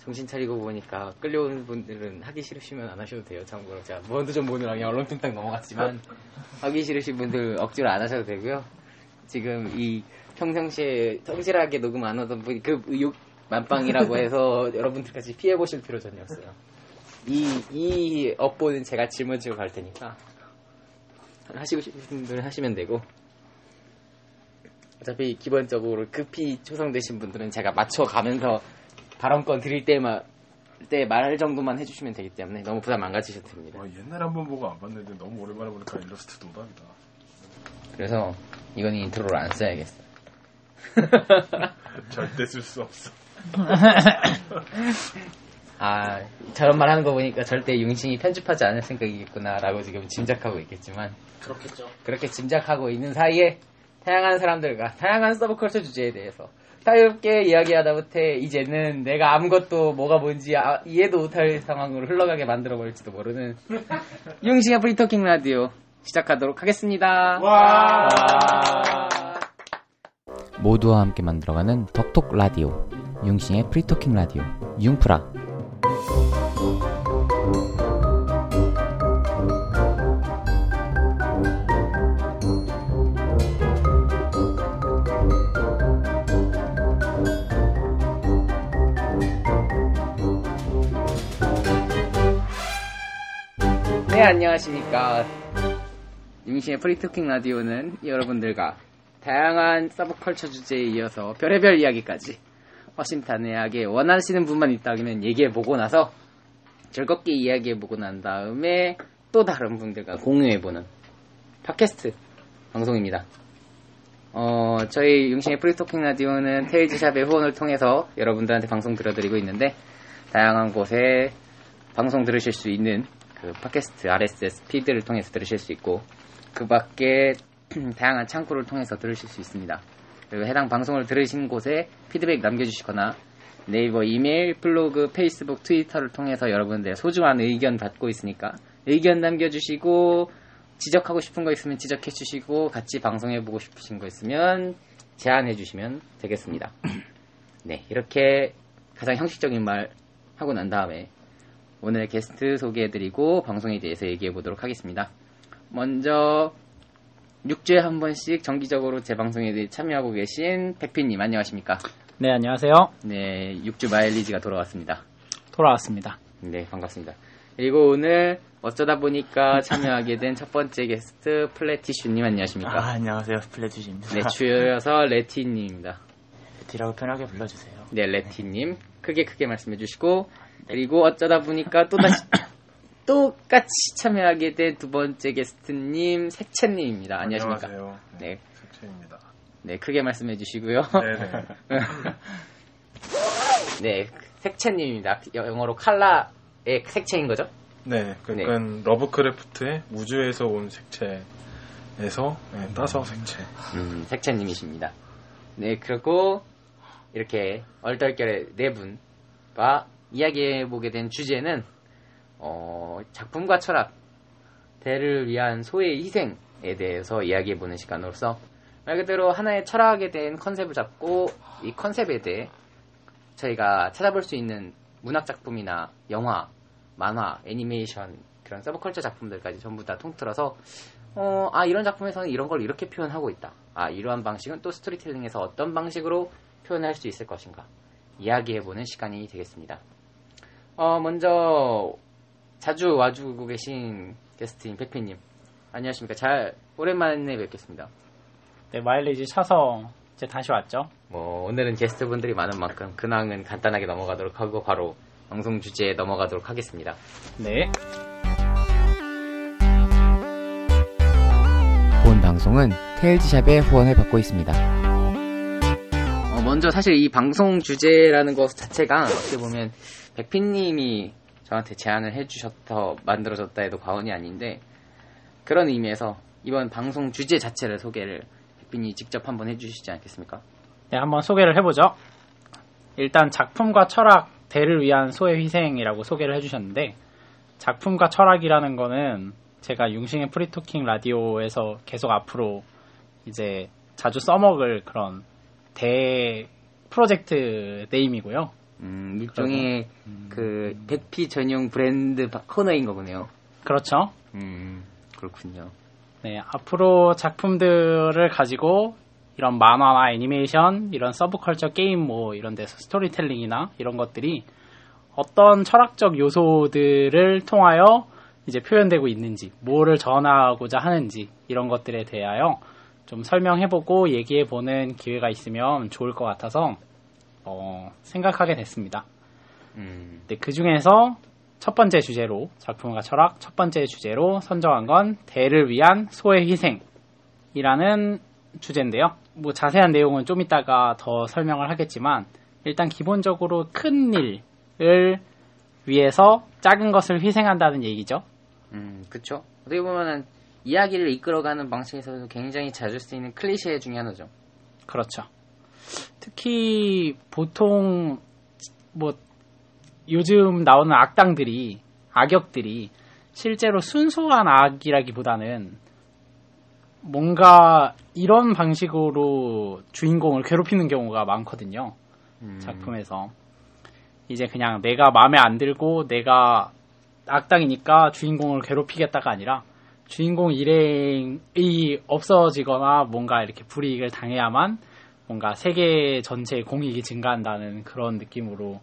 정신 차리고 보니까 끌려오는 분들은 하기 싫으시면 안 하셔도 돼요. 참고로 제가 먼저 좀 보느라 그냥 얼렁뚱땅 넘어갔지만 하기 싫으신 분들 억지로 안 하셔도 되고요. 지금 이 평상시에 성실하게 녹음 안 하던 분이 그 의욕 만빵이라고 해서 여러분들까지 피해보실 필요 전혀 없어요. 이 업보는 제가 짊어지고 갈 테니까 하시고 싶은 분들은 하시면 되고, 어차피 기본적으로 급히 초성되신 분들은 제가 맞춰가면서 발언권 드릴 때 말 정도만 해주시면 되기 때문에 너무 부담 안 가지셔도 됩니다. 옛날에 한번 보고 안 봤는데 너무 오랜만에 보니까 일러스트 노답이다. 그래서 이건 인트로를 안 써야겠어. 절대 쓸 수 없어. 저런 말 하는 거 보니까 절대 융신이 편집하지 않을 생각이겠구나라고 지금 짐작하고 있겠지만, 그렇겠죠. 그렇게 짐작하고 있는 사이에 다양한 사람들과 다양한 서브컬처 주제에 대해서 자유롭게 이야기하다 못해 이제는 내가 아무것도 뭐가 뭔지 이해도 못할 상황으로 흘러가게 만들어버릴지도 모르는 융신의 프리토킹 라디오 시작하도록 하겠습니다. 와. 모두와 함께 만들어가는 덕톡 라디오 융신의 프리토킹 라디오 융프라. 네, 안녕하십니까. 융신의 프리토킹 라디오는 여러분들과 다양한 서브컬처 주제에 이어서 별의별 이야기까지 허심탄회하게 원하시는 분만 있다면 얘기해보고 나서 즐겁게 이야기해보고 난 다음에 또 다른 분들과 공유해보는 팟캐스트 방송입니다. 저희 융신의 프리토킹 라디오는 테일즈샵의 후원을 통해서 여러분들한테 방송 들려드리고 있는데, 다양한 곳에 방송 들으실 수 있는 그 팟캐스트 RSS 피드를 통해서 들으실 수 있고, 그 밖에 다양한 창구를 통해서 들으실 수 있습니다. 그리고 해당 방송을 들으신 곳에 피드백 남겨주시거나 네이버 이메일, 블로그, 페이스북, 트위터를 통해서 여러분들의 소중한 의견 받고 있으니까 의견 남겨주시고, 지적하고 싶은 거 있으면 지적해주시고, 같이 방송해보고 싶으신 거 있으면 제안해주시면 되겠습니다. 네, 이렇게 가장 형식적인 말 하고 난 다음에 오늘 게스트 소개해드리고 방송에 대해서 얘기해보도록 하겠습니다. 먼저 6주에 한 번씩 정기적으로 제 방송에 참여하고 계신 백피님, 안녕하십니까? 네, 안녕하세요. 네, 6주 마일리지가 돌아왔습니다. 돌아왔습니다. 네, 반갑습니다. 그리고 오늘 어쩌다 보니까 참여하게 된 첫 번째 게스트 플래티슈님, 안녕하십니까? 안녕하세요. 플래티슈입니다. 네, 줄여서 레티님입니다. 레티라고 편하게 불러주세요. 네, 레티님 크게 말씀해 주시고, 그리고 어쩌다 보니까 또다시 똑같이 참여하게 된 두 번째 게스트님 색채님입니다. 안녕하십니까? 안녕하세요. 네, 색채입니다. 네, 크게 말씀해 주시고요. 네네. 네, 색채님입니다. 영어로 칼라의 색채인 거죠? 네, 그러니까 러브크래프트의 우주에서 온 색채에서 따서 색채. 색채님이십니다. 네, 그리고 이렇게 얼떨결에 네 분과 이야기해보게 된 주제는 작품과 철학, 대를 위한 소의 희생에 대해서 이야기해보는 시간으로서 말 그대로 하나의 철학에 대한 컨셉을 잡고 이 컨셉에 대해 저희가 찾아볼 수 있는 문학작품이나 영화, 만화, 애니메이션, 그런 서브컬처 작품들까지 전부 다 통틀어서 이런 작품에서는 이런 걸 이렇게 표현하고 있다. 이러한 방식은 또 스토리텔링에서 어떤 방식으로 표현할 수 있을 것인가 이야기해보는 시간이 되겠습니다. 먼저 자주 와주고 계신 게스트인 백피님, 안녕하십니까? 오랜만에 뵙겠습니다. 네, 마일리지 차서 이제 다시 왔죠. 오늘은 게스트분들이 많은 만큼 근황은 간단하게 넘어가도록 하고 바로 방송 주제에 넘어가도록 하겠습니다. 네. 본 방송은 테일즈샵의 후원을 받고 있습니다. 먼저 사실 이 방송 주제라는 것 자체가 어떻게 보면 백피님이 저한테 제안을 해주셔서 만들어졌다 해도 과언이 아닌데, 그런 의미에서 이번 방송 주제 자체를 소개를 백피님이 직접 한번 해주시지 않겠습니까? 네, 한번 소개를 해보죠. 일단 작품과 철학, 대를 위한 소의 희생이라고 소개를 해주셨는데, 작품과 철학이라는 거는 제가 융신의 프리토킹 라디오에서 계속 앞으로 이제 자주 써먹을 그런 대 프로젝트 네임이고요. 일종의 그 백피 전용 브랜드 코너인 거군요. 그렇죠. 그렇군요. 네, 앞으로 작품들을 가지고 이런 만화나 애니메이션, 이런 서브컬처 게임 뭐 이런 데서 스토리텔링이나 이런 것들이 어떤 철학적 요소들을 통하여 이제 표현되고 있는지, 뭐를 전하고자 하는지 이런 것들에 대하여 좀 설명해보고 얘기해보는 기회가 있으면 좋을 것 같아서 생각하게 됐습니다. 네, 그 중에서 첫 번째 주제로, 작품과 철학 첫 번째 주제로 선정한 건 대를 위한 소의 희생이라는 주제인데요. 뭐 자세한 내용은 좀 이따가 더 설명을 하겠지만 일단 기본적으로 큰 일을 위해서 작은 것을 희생한다는 얘기죠. 그쵸. 어떻게 보면은 이야기를 이끌어가는 방식에서도 굉장히 자주 쓰이는 클리셰 중에 하나죠. 그렇죠. 특히 보통 뭐 요즘 나오는 악역들이 실제로 순수한 악이라기보다는 뭔가 이런 방식으로 주인공을 괴롭히는 경우가 많거든요. 작품에서. 이제 그냥 내가 마음에 안 들고 내가 악당이니까 주인공을 괴롭히겠다가 아니라 주인공 일행이 없어지거나 뭔가 이렇게 불이익을 당해야만 뭔가 세계 전체의 공익이 증가한다는 그런 느낌으로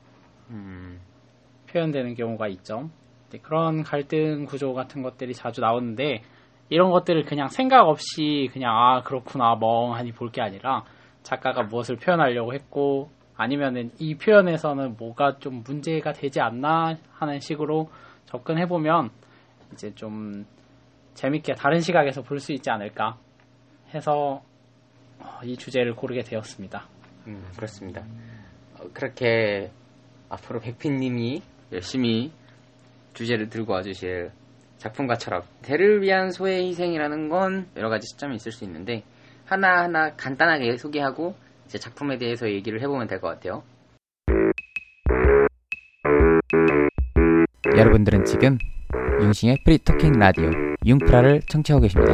표현되는 경우가 있죠. 그런 갈등 구조 같은 것들이 자주 나오는데 이런 것들을 그냥 생각 없이 그냥 아 그렇구나 멍하니 볼 게 아니라 작가가 무엇을 표현하려고 했고 아니면은 이 표현에서는 뭐가 좀 문제가 되지 않나 하는 식으로 접근해보면 이제 좀 재밌게 다른 시각에서 볼 수 있지 않을까 해서 이 주제를 고르게 되었습니다. 그렇습니다. 그렇게 앞으로 백피님이 열심히 주제를 들고 와주실 작품과 철학, 대를 위한 소의 희생이라는 건 여러 가지 시점이 있을 수 있는데 하나하나 간단하게 소개하고 이제 작품에 대해서 얘기를 해보면 될 것 같아요. 여러분들은 지금 융싱의 프리토킹 라디오 융프라를 청취하고 계십니다.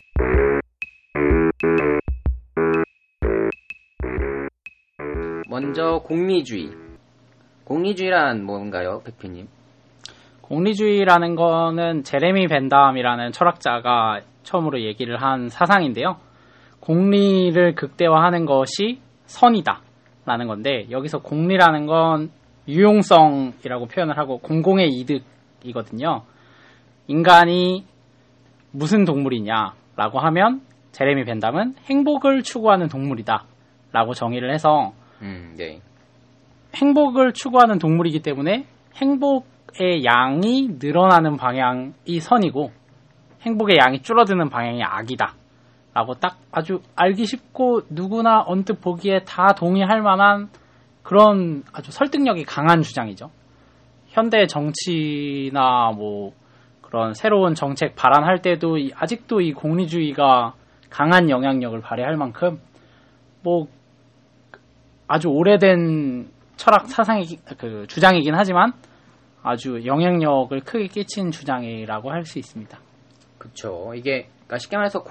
먼저 공리주의. 공리주의란 뭔가요, 백피님? 공리주의라는 거는 제레미 벤담이라는 철학자가 처음으로 얘기를 한 사상인데요. 공리를 극대화하는 것이 선이다 라는 건데 여기서 공리라는 건 유용성이라고 표현을 하고 공공의 이득이거든요. 인간이 무슨 동물이냐 라고 하면 제레미 벤담은 행복을 추구하는 동물이다 라고 정의를 해서 네. 행복을 추구하는 동물이기 때문에 행복의 양이 늘어나는 방향이 선이고 행복의 양이 줄어드는 방향이 악이다 라고 딱 아주 알기 쉽고 누구나 언뜻 보기에 다 동의할 만한 그런 아주 설득력이 강한 주장이죠. 현대 정치나 뭐 그런 새로운 정책 발안할 때도 아직도 이 공리주의가 강한 영향력을 발휘할 만큼 뭐 아주 오래된 철학 사상이 그 주장이긴 하지만 아주 영향력을 크게 끼친 주장이라고 할 수 있습니다. 그렇죠. 이게 그러니까 쉽게 말해서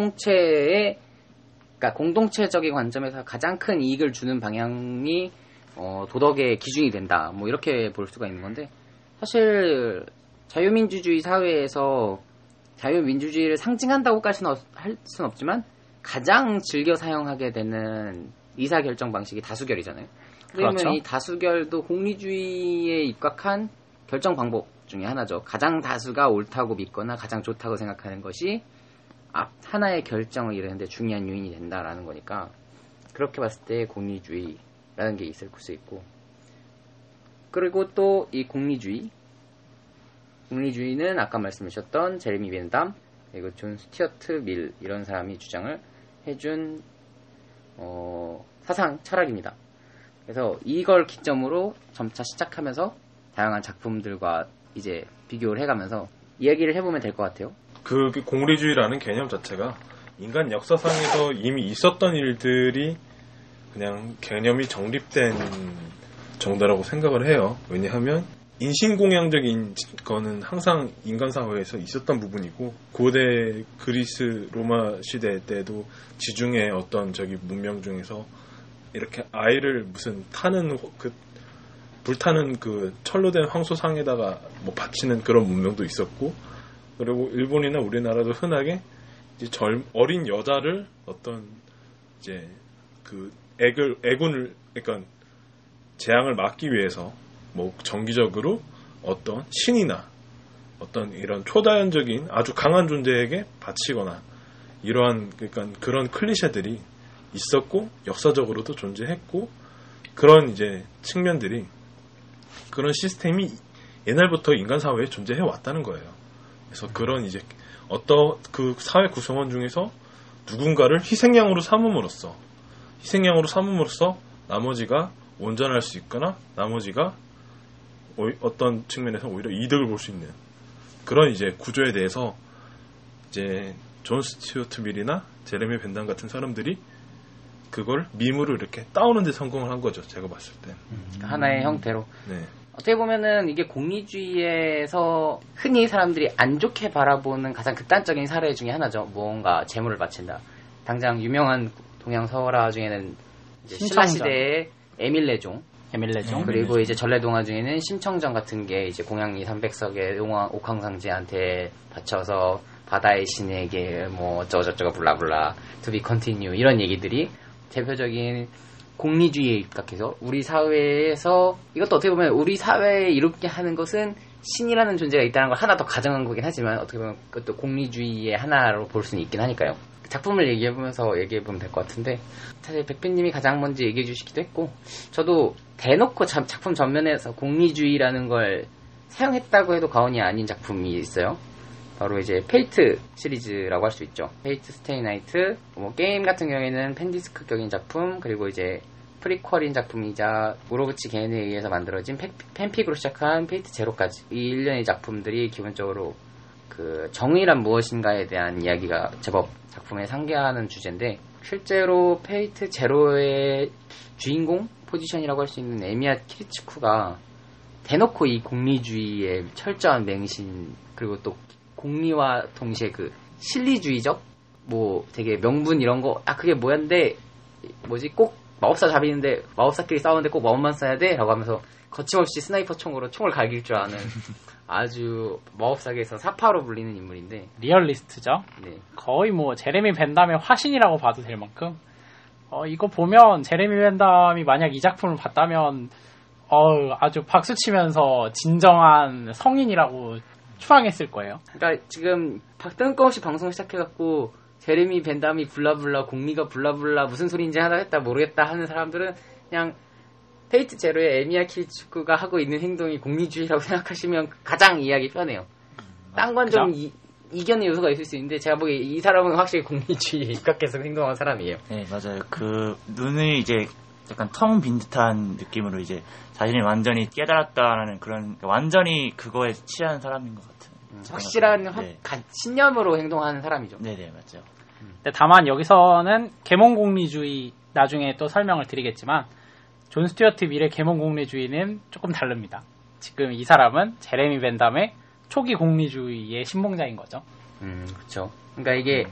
공동체적인 관점에서 가장 큰 이익을 주는 방향이 도덕의 기준이 된다. 뭐 이렇게 볼 수가 있는 건데 사실 자유민주주의 사회에서 자유민주주의를 상징한다고까지는 할 수는 없지만 가장 즐겨 사용하게 되는 의사결정 방식이 다수결이잖아요. 그러면 그렇죠. 이 다수결도 공리주의에 입각한 결정 방법 중에 하나죠. 가장 다수가 옳다고 믿거나 가장 좋다고 생각하는 것이 하나의 결정을 이루는데 중요한 요인이 된다라는 거니까 그렇게 봤을 때 공리주의라는 게 있을 수 있고 그리고 또 이 공리주의는 아까 말씀하셨던 제레미 벤담 그리고 존 스튜어트 밀 이런 사람이 주장을 해준 사상 철학입니다. 그래서 이걸 기점으로 점차 시작하면서 다양한 작품들과 이제 비교를 해가면서 이야기를 해보면 될 것 같아요. 그 공리주의라는 개념 자체가 인간 역사상에서 이미 있었던 일들이 그냥 개념이 정립된 정도라고 생각을 해요. 왜냐하면 인신공양적인 거는 항상 인간 사회에서 있었던 부분이고 고대 그리스 로마 시대 때도 지중해 어떤 문명 중에서 이렇게 아이를 무슨 타는 그 불타는 그 철로 된 황소상에다가 뭐 바치는 그런 문명도 있었고, 그리고 일본이나 우리나라도 흔하게 이제 어린 여자를 어떤 이제 그 애군을 그러니까 재앙을 막기 위해서 뭐 정기적으로 어떤 신이나 어떤 이런 초자연적인 아주 강한 존재에게 바치거나 이러한 그러니까 그런 클리셰들이 있었고 역사적으로도 존재했고 그런 이제 측면들이 그런 시스템이 옛날부터 인간 사회에 존재해 왔다는 거예요. 그래서 그런 이제 어떤 그 사회 구성원 중에서 누군가를 희생양으로 삼음으로써 나머지가 온전할 수 있거나 나머지가 어떤 측면에서 오히려 이득을 볼 수 있는 그런 이제 구조에 대해서 이제 존 스튜어트 밀이나 제레미 벤담 같은 사람들이 그걸 밈으로 이렇게 따오는 데 성공을 한 거죠. 제가 봤을 때. 하나의 형태로. 네. 어떻게 보면은 이게 공리주의에서 흔히 사람들이 안 좋게 바라보는 가장 극단적인 사례 중에 하나죠. 무언가 재물을 바친다. 당장 유명한 동양 서원화 중에는 이제 신라 시대의 에밀레종, 그리고 이제 전래동화 중에는 심청전 같은 게 이제 공양리 300석의 옥황상제한테 바쳐서 바다의 신에게 뭐 어쩌고저쩌고 블라블라 to be continue 이런 얘기들이 대표적인 공리주의에 입각해서 우리 사회에서 이것도 어떻게 보면 우리 사회에 이롭게 하는 것은 신이라는 존재가 있다는 걸 하나 더 가정한 거긴 하지만 어떻게 보면 그것도 공리주의의 하나로 볼 수는 있긴 하니까요. 작품을 얘기해보면서 얘기해보면 될 것 같은데 사실 백빈님이 가장 먼저 얘기해 주시기도 했고 저도 대놓고 작품 전면에서 공리주의라는 걸 사용했다고 해도 과언이 아닌 작품이 있어요. 바로 이제 페이트 시리즈라고 할 수 있죠. 페이트 스테이 나이트, 뭐 게임 같은 경우에는 팬디스크격인 작품, 그리고 이제 프리퀄인 작품이자 우로부치 개인에 의해서 만들어진 팬픽으로 시작한 페이트 제로까지 이 일련의 작품들이 기본적으로 그 정의란 무엇인가에 대한 이야기가 제법 작품에 상기하는 주제인데 실제로 페이트 제로의 주인공 포지션이라고 할 수 있는 에미야 키리츠쿠가 대놓고 이 공리주의의 철저한 맹신 그리고 또 공리와 동시에 그 실리주의적 뭐 되게 명분 이런 거 그게 뭐였는데 뭐지 꼭 마법사 잡이는데 마법사끼리 싸우는데 꼭 마법만 써야 돼? 라고 하면서 거침없이 스나이퍼 총으로 총을 갈길 줄 아는 아주 마법사계에서 사파로 불리는 인물인데 리얼리스트죠. 네. 거의 뭐 제레미 벤담의 화신이라고 봐도 될 만큼 이거 보면 제레미 벤담이 만약 이 작품을 봤다면 아주 박수치면서 진정한 성인이라고 추앙했을 거예요. 그러니까 지금 뜬금없이 방송 시작해갖고 제레미 벤담이 블라블라 공리가 블라블라 무슨 소리인지 하나 했다 모르겠다 하는 사람들은 그냥 페이트 제로의 에미야 키리츠쿠가 하고 있는 행동이 공리주의라고 생각하시면 가장 이해하기 편해요. 딴 건 좀 이견의 요소가 있을 수 있는데 제가 보기에 이 사람은 확실히 공리주의에 입각해서 행동한 사람이에요. 네, 맞아요. 그 눈을 이제 약간 텅 빈 듯한 느낌으로 이제 자신이 완전히 깨달았다라는 그런 완전히 그거에 취한 사람인 것 같은. 확실한 네. 신념으로 행동하는 사죠. 네네 맞죠. 근데 다만 여기서는 계몽공리주의 나중에 또 설명을 드리겠지만 존 스튜어트 밀의 계몽공리주의는 조금 다릅니다. 지금 이 사람은 제레미 벤담의 초기 공리주의의 신봉자인 거죠. 그렇죠. 그러니까 이게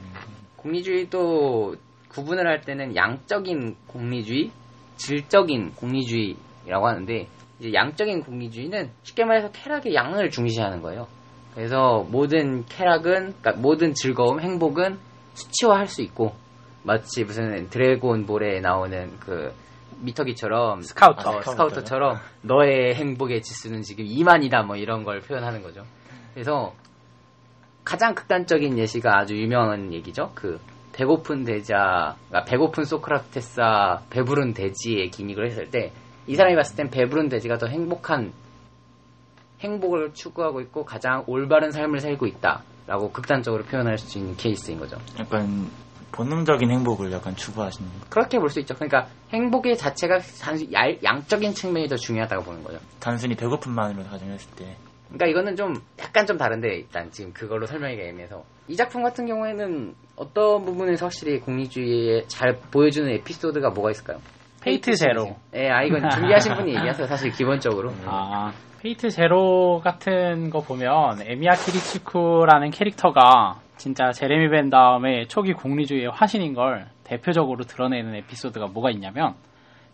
공리주의도 구분을 할 때는 양적인 공리주의, 질적인 공리주의라고 하는데 이제 양적인 공리주의는 쉽게 말해서 쾌락의 양을 중시하는 거예요. 그래서 모든 쾌락은, 그러니까 모든 즐거움, 행복은 수치화할 수 있고 마치 무슨 드래곤볼에 나오는 그 미터기처럼 스카우터처럼 너의 행복의 지수는 지금 2만이다 뭐 이런 걸 표현하는 거죠. 그래서 가장 극단적인 예시가 아주 유명한 얘기죠. 그 배고픈 대자, 그러니까 배고픈 소크라테스와 배부른 돼지의 기믹을 했을 때 이 사람이 봤을 땐 배부른 돼지가 더 행복을 추구하고 있고 가장 올바른 삶을 살고 있다라고 극단적으로 표현할 수 있는 케이스인 거죠. 약간 본능적인 행복을 약간 추구하시는. 그렇게 볼 수 있죠. 그러니까 행복의 자체가 단순히 양적인 측면이 더 중요하다고 보는 거죠. 단순히 배고픔만으로 가정했을 때. 그러니까 이거는 좀 약간 좀 다른데 일단 지금 그걸로 설명하기가 애매해서 이 작품 같은 경우에는 어떤 부분에서 확실히 공리주의에 잘 보여주는 에피소드가 뭐가 있을까요? 페이트 제로. 네, 이건 준비하신 분이 얘기하세요. 사실 기본적으로. 페이트 제로 같은 거 보면 에미야 키리츠쿠라는 캐릭터가 진짜 제레미 벤담의 초기 공리주의의 화신인 걸 대표적으로 드러내는 에피소드가 뭐가 있냐면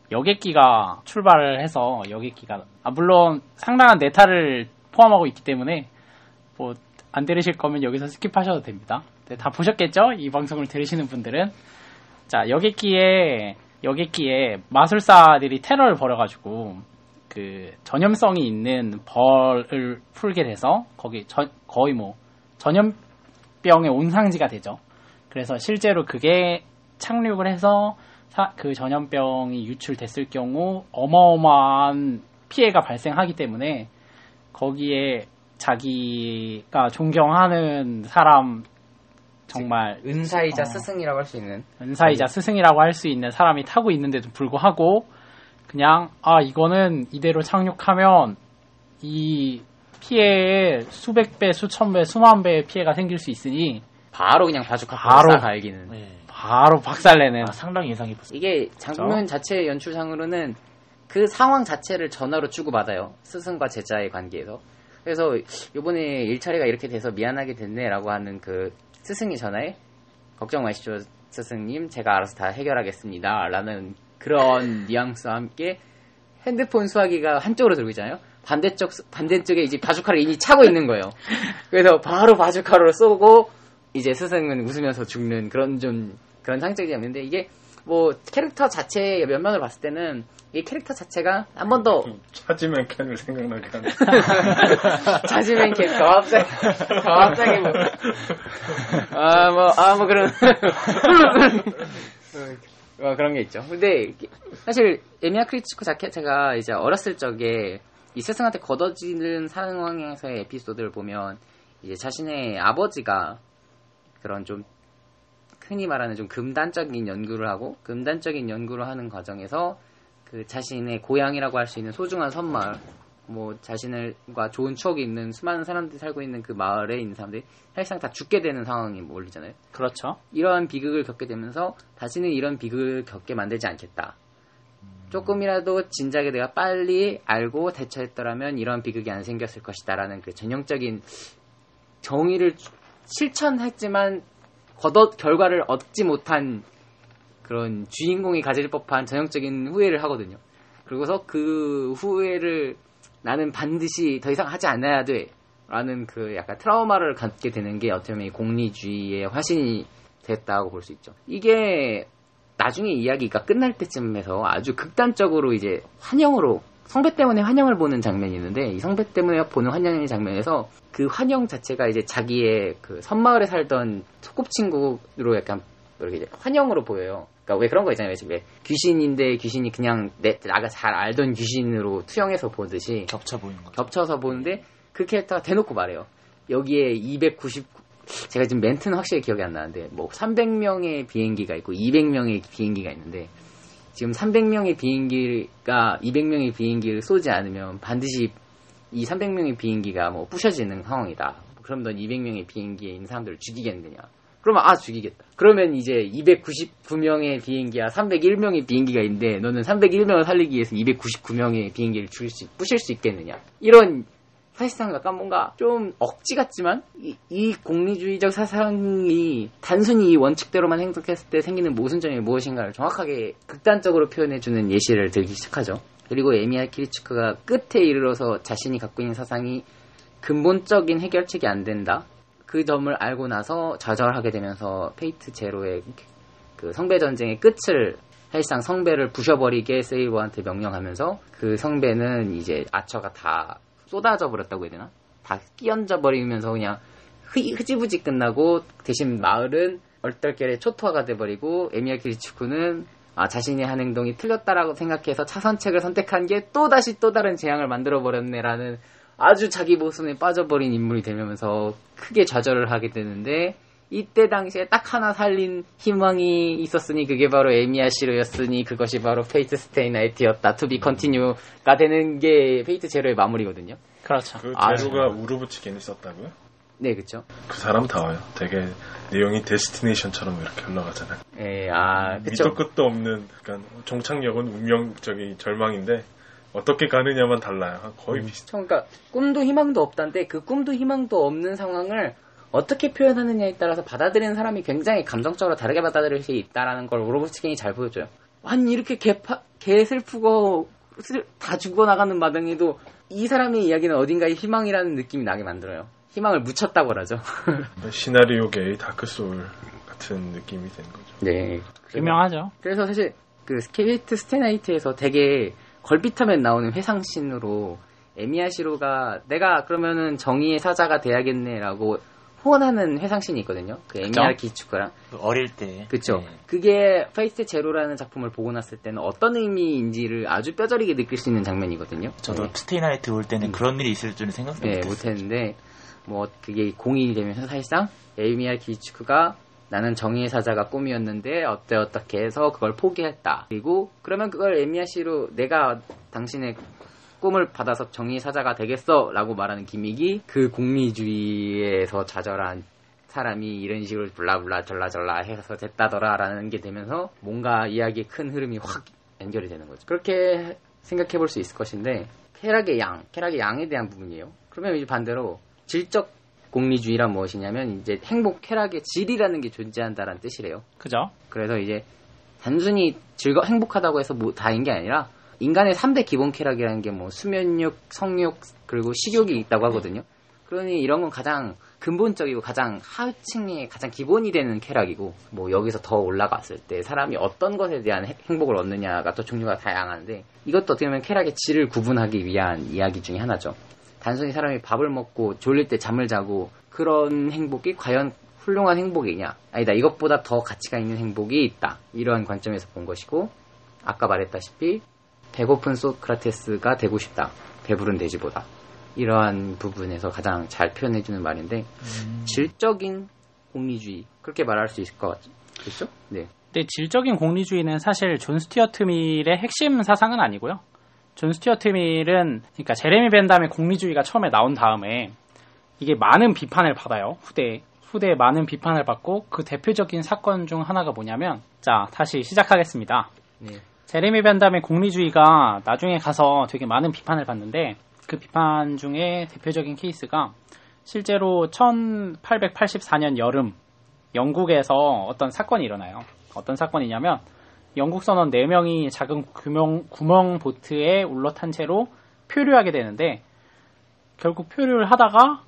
여객기가 출발을 해서 여객기가 물론 상당한 네타를 포함하고 있기 때문에 뭐 안 들으실 거면 여기서 스킵하셔도 됩니다. 네, 다 보셨겠죠? 이 방송을 들으시는 분들은. 자, 여객기에 마술사들이 테러를 벌여가지고 그 전염성이 있는 벌을 풀게 돼서 거기 거의 뭐 전염병의 온상지가 되죠. 그래서 실제로 그게 착륙을 해서 그 전염병이 유출됐을 경우 어마어마한 피해가 발생하기 때문에 거기에 자기가 존경하는 사람 정말 은사이자 스승이라고 할 수 있는 스승이라고 할 수 있는 사람이 타고 있는데도 불구하고 그냥 이거는 이대로 착륙하면 이 피해에 수백 배, 수천 배, 수만 배의 피해가 생길 수 있으니 바로 그냥 바로 갈기는 바로 박살내는 상당히 예상해봤어요. 이게 장면 자체 연출상으로는 그 상황 자체를 전화로 주고받아요. 스승과 제자의 관계에서. 그래서 요번에 일처리가 이렇게 돼서 미안하게 됐네라고 하는 그 스승의 전화에 걱정 마시죠 스승님 제가 알아서 다 해결하겠습니다 라는 그런 뉘앙스와 함께 핸드폰 수화기가 한쪽으로 들고 있잖아요. 반대쪽에 이제 바주카를 이미 차고 있는 거예요. 그래서 바로 바주카로 쏘고 이제 스승은 웃으면서 죽는 그런 상징이 없는데 이게 뭐 캐릭터 자체의 면면을 봤을 때는 이 캐릭터 자체가 한 번 더 차지맨 캔을 생각나게 하네. 차지맨 캔 더 갑자기 뭐 그런 그런 게 있죠. 근데 사실 에미야 크리치코 자체가 이제 어렸을 적에 이 스승한테 걷어지는 상황에서의 에피소드를 보면 이제 자신의 아버지가 그런 좀 흔히 말하는 좀 금단적인 연구를 하는 과정에서 그 자신의 고향이라고 할 수 있는 소중한 섬마을, 뭐 자신과 좋은 추억이 있는 수많은 사람들이 살고 있는 그 마을에 있는 사람들이 사실상 다 죽게 되는 상황이 몰리잖아요. 그렇죠. 이러한 비극을 겪게 되면서 다시는 이런 비극을 겪게 만들지 않겠다. 조금이라도 진작에 내가 빨리 알고 대처했더라면 이런 비극이 안 생겼을 것이다라는 그 전형적인 정의를 실천했지만 결과를 얻지 못한 그런 주인공이 가질 법한 전형적인 후회를 하거든요. 그리고서 그 후회를 나는 반드시 더 이상 하지 않아야 돼 라는 그 약간 트라우마를 갖게 되는 게 어떻게 보면 이 공리주의의 화신이 됐다고 볼 수 있죠. 이게 나중에 이야기가 끝날 때쯤에서 아주 극단적으로 이제 성배 때문에 환영을 보는 장면이 있는데 이 성배 때문에 보는 환영의 장면에서 그 환영 자체가 이제 자기의 그 섬마을에 살던 소꿉친구로 약간 이렇게 환영으로 보여요. 그러니까 왜 그런 거 있잖아요. 왜 귀신인데 귀신이 그냥 나가 잘 알던 귀신으로 투영해서 보듯이 겹쳐서 보는데 그 캐릭터가 대놓고 말해요. 여기에 299 제가 지금 멘트는 확실히 기억이 안 나는데 뭐 300명의 비행기가 있고 200명의 비행기가 있는데 지금 300명의 비행기가 200명의 비행기를 쏘지 않으면 반드시 이 300명의 비행기가 뭐 부셔지는 상황이다. 그럼 넌 200명의 비행기에 있는 사람들을 죽이겠느냐? 그러면 죽이겠다. 그러면 이제 299명의 비행기와 301명의 비행기가 있는데 너는 301명을 살리기 위해서 299명의 비행기를 부실 수 있겠느냐? 이런 사실상 약간 뭔가 좀 억지 같지만 이 공리주의적 사상이 단순히 이 원칙대로만 행동했을 때 생기는 모순점이 무엇인가를 정확하게 극단적으로 표현해주는 예시를 들기 시작하죠. 그리고 에미야 키리츠크가 끝에 이르러서 자신이 갖고 있는 사상이 근본적인 해결책이 안 된다. 그 점을 알고 나서 좌절하게 되면서 페이트 제로의 그 성배 전쟁의 끝을 사실상 성배를 부셔버리게 세이버한테 명령하면서 그 성배는 이제 아처가 다 쏟아져 버렸다고 해야 되나? 다 끼얹어 버리면서 그냥 흐지부지 끝나고 대신 마을은 얼떨결에 초토화가 돼버리고 에미야 키리츠쿠는 자신이 한 행동이 틀렸다라고 생각해서 차선책을 선택한 게 또다시 또 다른 재앙을 만들어버렸네라는 아주 자기 모순에 빠져버린 인물이 되면서 크게 좌절을 하게 되는데 이때 당시에 딱 하나 살린 희망이 있었으니 그게 바로 에미야 시로였으니 그것이 바로 페이트 스테이 나이트였다. 투 비 컨티뉴가 되는 게 페이트 제로의 마무리거든요. 그렇죠. 그 제로가 우르부치겐이 썼다고요? 네, 그렇죠. 그 사람 다 와요. 되게 내용이 데스티네이션처럼 이렇게 흘러가잖아요. 그쵸. 밑도 끝도 없는 그러니까 종착역은 운명적인 절망인데 어떻게 가느냐만 달라요. 거의 비슷. 그러니까 꿈도 희망도 없다는데 그 꿈도 희망도 없는 상황을 어떻게 표현하느냐에 따라서 받아들이는 사람이 굉장히 감정적으로 다르게 받아들일 수 있다라는 걸 우르부치겐이 잘 보여줘요. 아니 이렇게 개 슬프고 다 죽어나가는 마당에도 이 사람의 이야기는 어딘가에 희망이라는 느낌이 나게 만들어요. 희망을 묻혔다고 하죠. 시나리오계의 다크소울 같은 느낌이 되는 거죠. 네. 유명하죠. 그래서 사실 그 케이트 스테나이트에서 되게 걸핏하면 나오는 회상씬으로 에미야시로가 내가 그러면은 정의의 사자가 돼야겠네라고 후원하는 회상씬이 있거든요. 그 에미야 기츠쿠랑 어릴 때. 그쵸. 네. 그게 페이스 제로라는 작품을 보고 났을 때는 어떤 의미인지를 아주 뼈저리게 느낄 수 있는 장면이거든요. 저도 스테이나이트 올 때는 그런 일이 있을 줄은 생각도 못했는데 뭐 그게 공인이 되면서 사실상 에미야 기츠쿠가 나는 정의의 사자가 꿈이었는데 어떻게 해서 그걸 포기했다. 그리고 그러면 그걸 에미야시로 내가 당신의 꿈을 받아서 정의의 사자가 되겠어 라고 말하는 기믹이 그 공리주의에서 좌절한 사람이 이런 식으로 블라블라 절라절라 해서 됐다더라 라는 게 되면서 뭔가 이야기의 큰 흐름이 확 연결이 되는 거죠. 그렇게 생각해 볼 수 있을 것인데 쾌락의 양에 대한 부분이에요. 그러면 이제 반대로 질적 공리주의란 무엇이냐면 이제 행복, 쾌락의 질이라는 게 존재한다라는 뜻이래요. 그죠? 그래서 이제 단순히 행복하다고 해서 뭐 다인 게 아니라 인간의 3대 기본 쾌락이라는 게 뭐 수면욕, 성욕, 그리고 식욕이 있다고 하거든요. 그러니 이런 건 가장 근본적이고 가장 하층의 가장 기본이 되는 쾌락이고 뭐 여기서 더 올라갔을 때 사람이 어떤 것에 대한 행복을 얻느냐가 또 종류가 다양한데 이것도 어떻게 보면 쾌락의 질을 구분하기 위한 이야기 중에 하나죠. 단순히 사람이 밥을 먹고 졸릴 때 잠을 자고 그런 행복이 과연 훌륭한 행복이냐? 아니다. 이것보다 더 가치가 있는 행복이 있다. 이러한 관점에서 본 것이고 아까 말했다시피 배고픈 소크라테스가 되고 싶다. 배부른 돼지보다. 이러한 부분에서 가장 잘 표현해주는 말인데 질적인 공리주의 그렇게 말할 수 있을 것 같죠? 네. 근데 질적인 공리주의는 사실 존 스튜어트 밀의 핵심 사상은 아니고요. 존 스튜어트 밀은 그러니까 제레미 벤담의 공리주의가 처음에 나온 다음에 이게 많은 비판을 받아요. 후대에 많은 비판을 받고 그 대표적인 사건 중 하나가 뭐냐면 자 다시 시작하겠습니다. 네. 제레미 벤담의 공리주의가 나중에 가서 되게 많은 비판을 받는데 그 비판 중에 대표적인 케이스가 실제로 1884년 여름 영국에서 어떤 사건이 일어나요. 어떤 사건이냐면 영국 선원 4명이 작은 구멍 보트에 올라탄 채로 표류하게 되는데 결국 표류를 하다가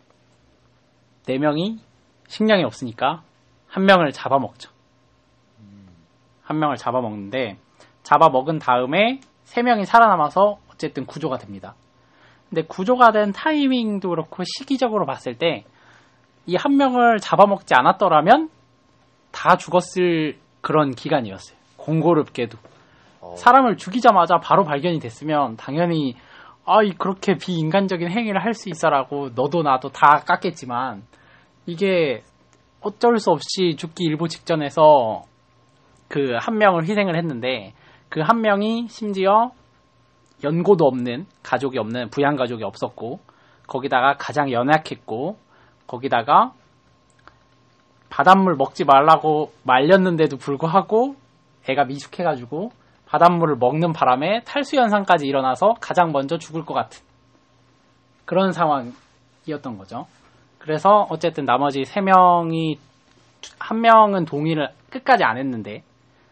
4명이 식량이 없으니까 한 명을 잡아먹죠. 한 명을 잡아먹는데 잡아먹은 다음에 3명이 살아남아서 어쨌든 구조가 됩니다. 근데 구조가 된 타이밍도 그렇고 시기적으로 봤을 때 이 한 명을 잡아먹지 않았더라면 다 죽었을 그런 기간이었어요. 공고롭게도. 사람을 죽이자마자 바로 발견이 됐으면 당연히 그렇게 비인간적인 행위를 할 수 있어라고 너도 나도 다 깠겠지만 이게 어쩔 수 없이 죽기 일보 직전에서 그 한 명을 희생을 했는데 그 한 명이 심지어 연고도 없는 가족이 없는 부양 가족이 없었고 거기다가 가장 연약했고 거기다가 바닷물 먹지 말라고 말렸는데도 불구하고 애가 미숙해가지고 바닷물을 먹는 바람에 탈수 현상까지 일어나서 가장 먼저 죽을 것 같은 그런 상황이었던 거죠. 그래서 어쨌든 나머지 3명이 한 명은 동의를 끝까지 안 했는데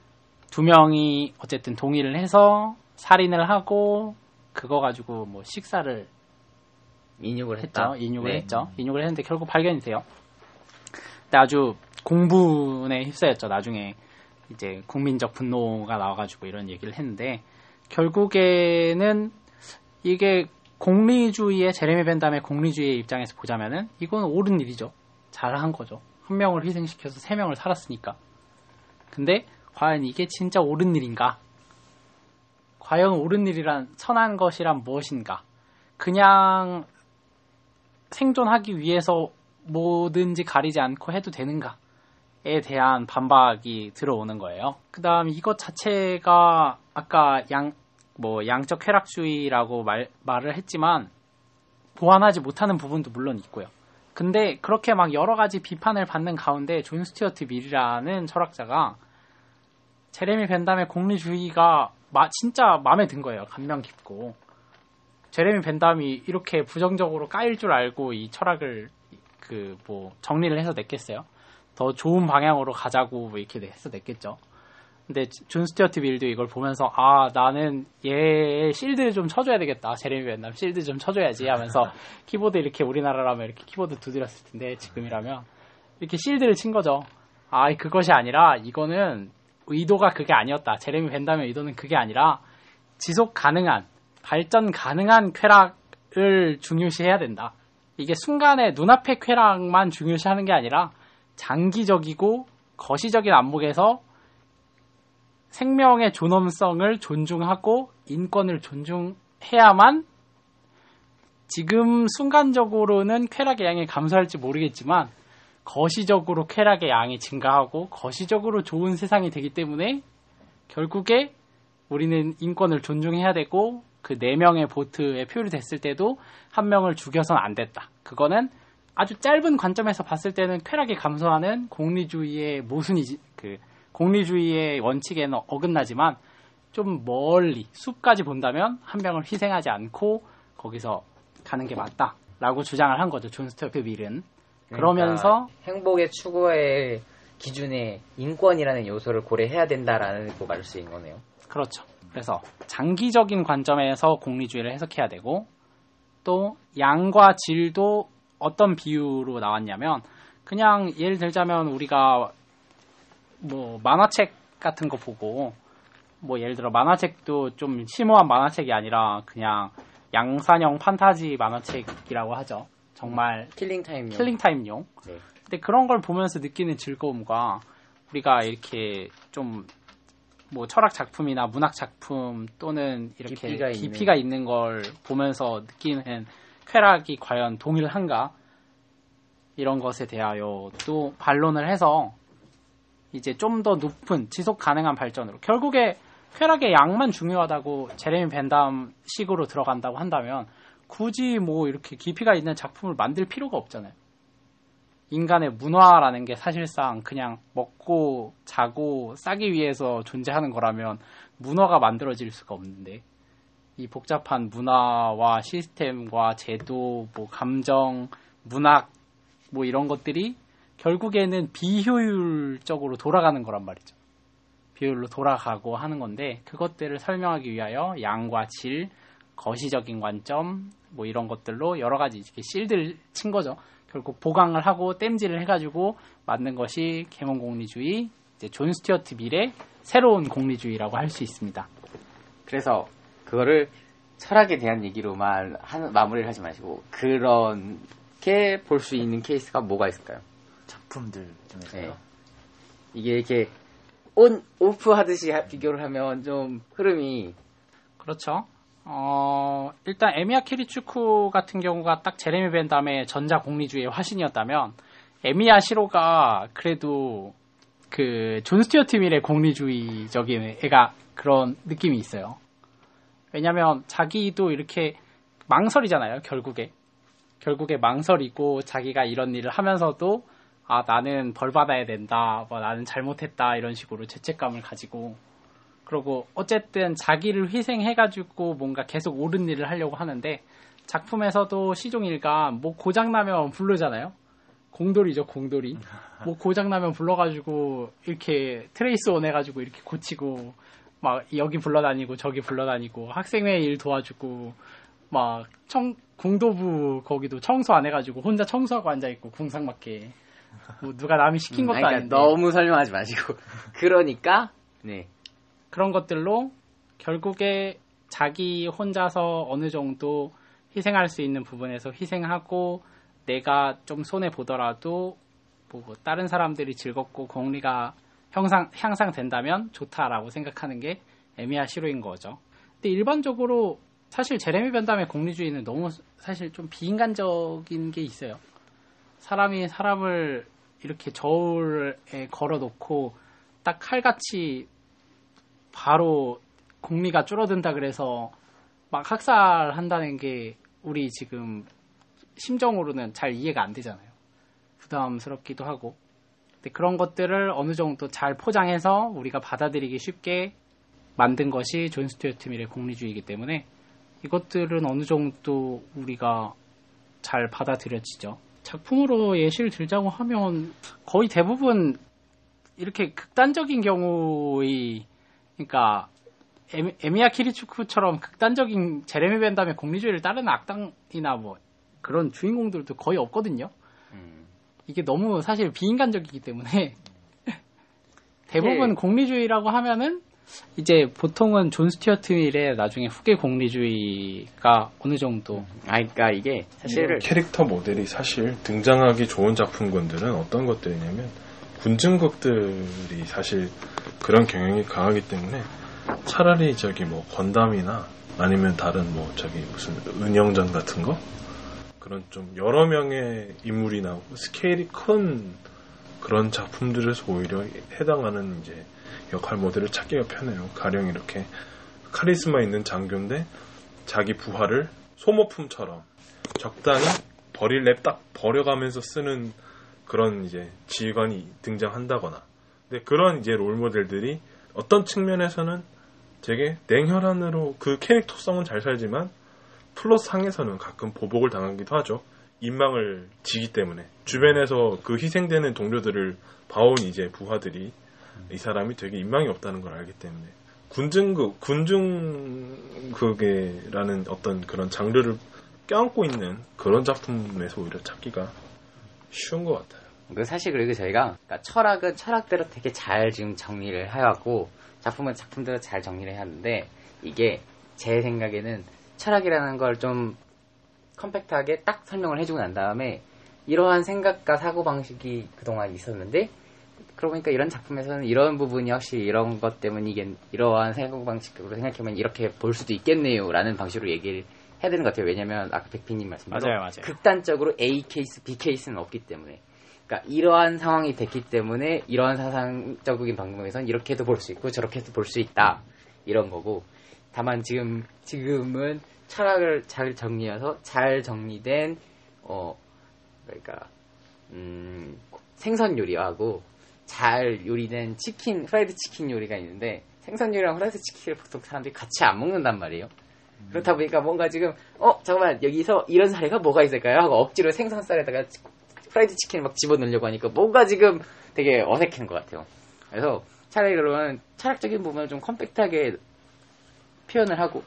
2명이 어쨌든 동의를 해서 살인을 하고 그거 가지고 뭐 식사를 인육을 했죠. 인육을 했는데 결국 발견이 돼요. 근데 아주 공분에 휩싸였죠. 나중에 이제 국민적 분노가 나와가지고 이런 얘기를 했는데 결국에는 이게 공리주의의 제레미 벤담의 공리주의의 입장에서 보자면은 이건 옳은 일이죠. 잘한 거죠. 한 명을 희생시켜서 3명을 살았으니까. 근데 과연 이게 진짜 옳은 일인가? 과연 옳은 일이란 선한 것이란 무엇인가? 그냥 생존하기 위해서 뭐든지 가리지 않고 해도 되는가에 대한 반박이 들어오는 거예요. 그 다음 이것 자체가 아까 양적 쾌락주의라고 말을 했지만 보완하지 못하는 부분도 물론 있고요. 근데 그렇게 막 여러 가지 비판을 받는 가운데 존 스튜어트 밀이라는 철학자가 제레미 벤담의 공리주의가 진짜 마음에 든 거예요. 감명 깊고. 제레미 벤담이 이렇게 부정적으로 까일 줄 알고 이 철학을 정리를 해서 냈겠어요. 더 좋은 방향으로 가자고 이렇게 해서 냈겠죠. 근데 존 스튜어트 밀도 이걸 보면서 나는 얘 실드 좀 쳐줘야 되겠다. 제레미 벤담 실드 좀 쳐줘야지 하면서 키보드 이렇게 우리나라라면 이렇게 키보드 두드렸을 텐데 지금이라면 이렇게 실드를 친 거죠. 그것이 아니라 이거는 의도가 그게 아니었다. 제레미 벤담의 의도는 그게 아니라 지속 가능한 발전 가능한 쾌락을 중요시해야 된다. 이게 순간의 눈앞의 쾌락만 중요시하는 게 아니라 장기적이고 거시적인 안목에서 생명의 존엄성을 존중하고 인권을 존중해야만 지금 순간적으로는 쾌락의 양이 감소할지 모르겠지만 거시적으로 쾌락의 양이 증가하고 거시적으로 좋은 세상이 되기 때문에 결국에 우리는 인권을 존중해야 되고 그 4명의 보트에 표류됐을 때도 한 명을 죽여서는 안 됐다. 그거는 아주 짧은 관점에서 봤을 때는 쾌락이 감소하는 공리주의의 모순이지, 공리주의의 원칙에는 어긋나지만 좀 멀리 숲까지 본다면 한 명을 희생하지 않고 거기서 가는 게 맞다라고 주장을 한 거죠. 존 스튜어트 밀은. 그러면서 행복의 추구의 기준에 인권이라는 요소를 고려해야 된다라는 거 말씀인 거네요. 그렇죠. 그래서 장기적인 관점에서 공리주의를 해석해야 되고 또 양과 질도 어떤 비유로 나왔냐면 그냥 예를 들자면 우리가 뭐 만화책 같은 거 보고 뭐 예를 들어 만화책도 좀 심오한 만화책이 아니라 그냥 양산형 판타지 만화책이라고 하죠. 정말 킬링타임용. 네. 근데 그런 걸 보면서 느끼는 즐거움과 우리가 이렇게 좀 뭐 철학 작품이나 문학 작품 또는 이렇게 깊이가 있는 걸 보면서 느끼는 쾌락이 과연 동일한가? 이런 것에 대하여 또 반론을 해서 이제 좀 더 높은 지속 가능한 발전으로 결국에 쾌락의 양만 중요하다고 제레미 벤담 식으로 들어간다고 한다면 굳이 뭐 이렇게 깊이가 있는 작품을 만들 필요가 없잖아요. 인간의 문화라는 게 사실상 그냥 먹고 자고 싸기 위해서 존재하는 거라면 문화가 만들어질 수가 없는데 이 복잡한 문화와 시스템과 제도, 뭐 감정, 문학 뭐 이런 것들이 결국에는 비효율적으로 돌아가는 거란 말이죠. 비효율로 돌아가고 하는 건데 그것들을 설명하기 위하여 양과 질, 거시적인 관점 뭐 이런 것들로 여러 가지 이렇게 실드를 친 거죠. 결국 보강을 하고 땜질을 해가지고 만든 것이 계몽공리주의, 이제 존 스튜어트 밀의 새로운 공리주의라고 할 수 있습니다. 그래서 그거를 철학에 대한 얘기로만 마무리를 하지 마시고 그렇게 볼 수 있는 케이스가 뭐가 있을까요? 작품들 중에서요. 네. 이게 이렇게 온 오프 하듯이 비교를 하면 좀 흐름이 그렇죠. 일단 에미야 키리추쿠 같은 경우가 딱 제레미 벤담의 전자 공리주의의 화신이었다면 에미야 시로가 그래도 그 존 스튜어트 밀의 공리주의적인 애가 그런 느낌이 있어요. 왜냐면 자기도 이렇게 망설이잖아요. 결국에 망설이고 자기가 이런 일을 하면서도 나는 벌 받아야 된다, 나는 잘못했다 이런 식으로 죄책감을 가지고 그리고 어쨌든 자기를 희생해가지고 뭔가 계속 옳은 일을 하려고 하는데 작품에서도 시종일관 뭐 고장나면 부르잖아요. 공돌이죠, 공돌이. 뭐 고장나면 불러가지고 이렇게 트레이스온 해가지고 이렇게 고치고 막 여기 불러다니고 저기 불러다니고 학생회 일 도와주고 막 궁도부 거기도 청소 안 해가지고 혼자 청소하고 앉아있고 궁상맞게 뭐 누가 남이 시킨 것도 그러니까 아닌데 너무 설명하지 마시고 그러니까 네. 그런 것들로 결국에 자기 혼자서 어느 정도 희생할 수 있는 부분에서 희생하고 내가 좀 손해보더라도 뭐 다른 사람들이 즐겁고 공리가 향상된다면 좋다라고 생각하는 게 에미야 시로인 거죠. 근데 일반적으로 사실 제레미 벤담의 공리주의는 너무 사실 좀 비인간적인 게 있어요. 사람이 사람을 이렇게 저울에 걸어놓고 딱 칼같이 바로 공리가 줄어든다 그래서 막 학살한다는 게 우리 지금 심정으로는 잘 이해가 안 되잖아요. 부담스럽기도 하고. 근데 그런 것들을 어느 정도 잘 포장해서 우리가 받아들이기 쉽게 만든 것이 존 스튜어트 밀의 공리주의이기 때문에 이것들은 어느 정도 우리가 잘 받아들여지죠. 작품으로 예시를 들자고 하면 거의 대부분 이렇게 극단적인 경우의 그러니까 에미야 키리추크처럼 극단적인 제레미 벤담의 공리주의를 따르는 악당이나 뭐 그런 주인공들도 거의 없거든요. 이게 너무 사실 비인간적이기 때문에 대부분 공리주의라고 하면은 이제 보통은 존 스튜어트 밀의 나중에 후계 공리주의가 어느 정도. 그러니까 이게 사실 캐릭터 모델이 사실 등장하기 좋은 작품군들은 어떤 것들이냐면 군중극들이 사실 그런 경향이 강하기 때문에 차라리 저기 뭐 건담이나 아니면 다른 뭐 저기 무슨 은영전 같은 거 그런 좀 여러 명의 인물이 나오고 스케일이 큰 그런 작품들에서 오히려 해당하는 이제 역할 모델을 찾기가 편해요. 가령 이렇게 카리스마 있는 장교인데 자기 부하를 소모품처럼 적당히 버릴 랩 딱 버려가면서 쓰는 그런 이제 지휘관이 등장한다거나. 근데 그런 이제 롤 모델들이 어떤 측면에서는 되게 냉혈한으로 그 캐릭터성은 잘 살지만 플러스 상에서는 가끔 보복을 당하기도 하죠. 인망을 지기 때문에 주변에서 그 희생되는 동료들을 봐온 이제 부하들이 이 사람이 되게 인망이 없다는 걸 알기 때문에 군중극이라는 어떤 그런 장르를 껴안고 있는 그런 작품에서 오히려 찾기가 쉬운 것 같아요. 사실 그리고 저희가 그러니까 철학은 철학대로 되게 잘 지금 정리를 해왔고 작품은 작품대로 잘 정리를 해왔는데 이게 제 생각에는 철학이라는 걸 좀 컴팩트하게 딱 설명을 해주고 난 다음에 이러한 생각과 사고방식이 그동안 있었는데 그러고 보니까 이런 작품에서는 이런 부분이 확실히 이런 것 때문에 이게 이러한 사고방식으로 생각해보면 이렇게 볼 수도 있겠네요 라는 방식으로 얘기를 해야 되는 것 같아요. 왜냐면 아까 백피님 말씀대로 맞아요. 극단적으로 A 케이스, B 케이스는 없기 때문에 그러니까 이러한 상황이 됐기 때문에 이러한 사상적인 방법에서는 이렇게도 볼 수 있고 저렇게도 볼 수 있다 이런 거고 다만 지금은 철학을 잘 정리해서 잘 정리된 그러니까 생선 요리하고 잘 요리된 치킨 프라이드 치킨 요리가 있는데 생선 요리랑 프라이드 치킨을 보통 사람들이 같이 안 먹는단 말이에요. 그렇다 보니까 뭔가 지금 잠깐만 여기서 이런 사례가 뭐가 있을까요? 하고 억지로 생선살에다가 프라이드 치킨을 막 집어넣으려고 하니까 뭔가 지금 되게 어색한 것 같아요. 그래서 차라리 그러면 철학적인 부분을 좀 컴팩트하게 표현을 하고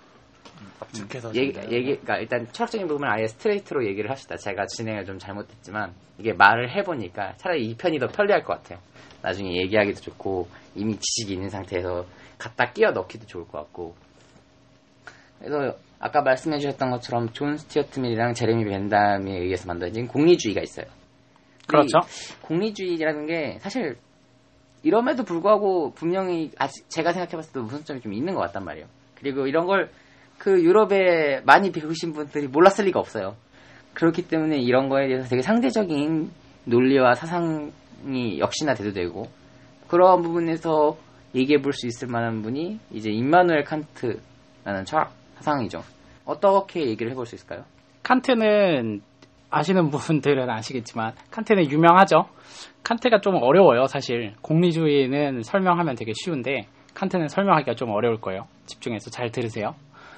그러니까 일단 철학적인 부분을 아예 스트레이트로 얘기를 합시다. 제가 진행을 좀 잘못했지만 이게 말을 해보니까 차라리 이 편이 더 편리할 것 같아요. 나중에 얘기하기도 좋고 이미 지식이 있는 상태에서 갖다 끼워 넣기도 좋을 것 같고 그래서 아까 말씀해 주셨던 것처럼 존 스튜어트 밀이랑 제레미 벤담에 의해서 만들어진 공리주의가 있어요. 그렇죠. 공리주의라는 게 사실 이럼에도 불구하고 분명히 아직 제가 생각해봤을 때 우선점이 좀 있는 것 같단 말이에요. 그리고 이런 걸 그 유럽에 많이 배우신 분들이 몰랐을 리가 없어요. 그렇기 때문에 이런 거에 대해서 되게 상대적인 논리와 사상이 역시나 대두되고 그런 부분에서 얘기해 볼 수 있을 만한 분이 이제 임마누엘 칸트라는 철학 사상이죠. 어떻게 얘기를 해볼 수 있을까요? 칸트는 아시는 분들은 아시겠지만 칸트는 유명하죠. 칸트가 좀 어려워요. 사실 공리주의는 설명하면 되게 쉬운데 칸트는 설명하기가 좀 어려울 거예요. 집중해서 잘 들으세요.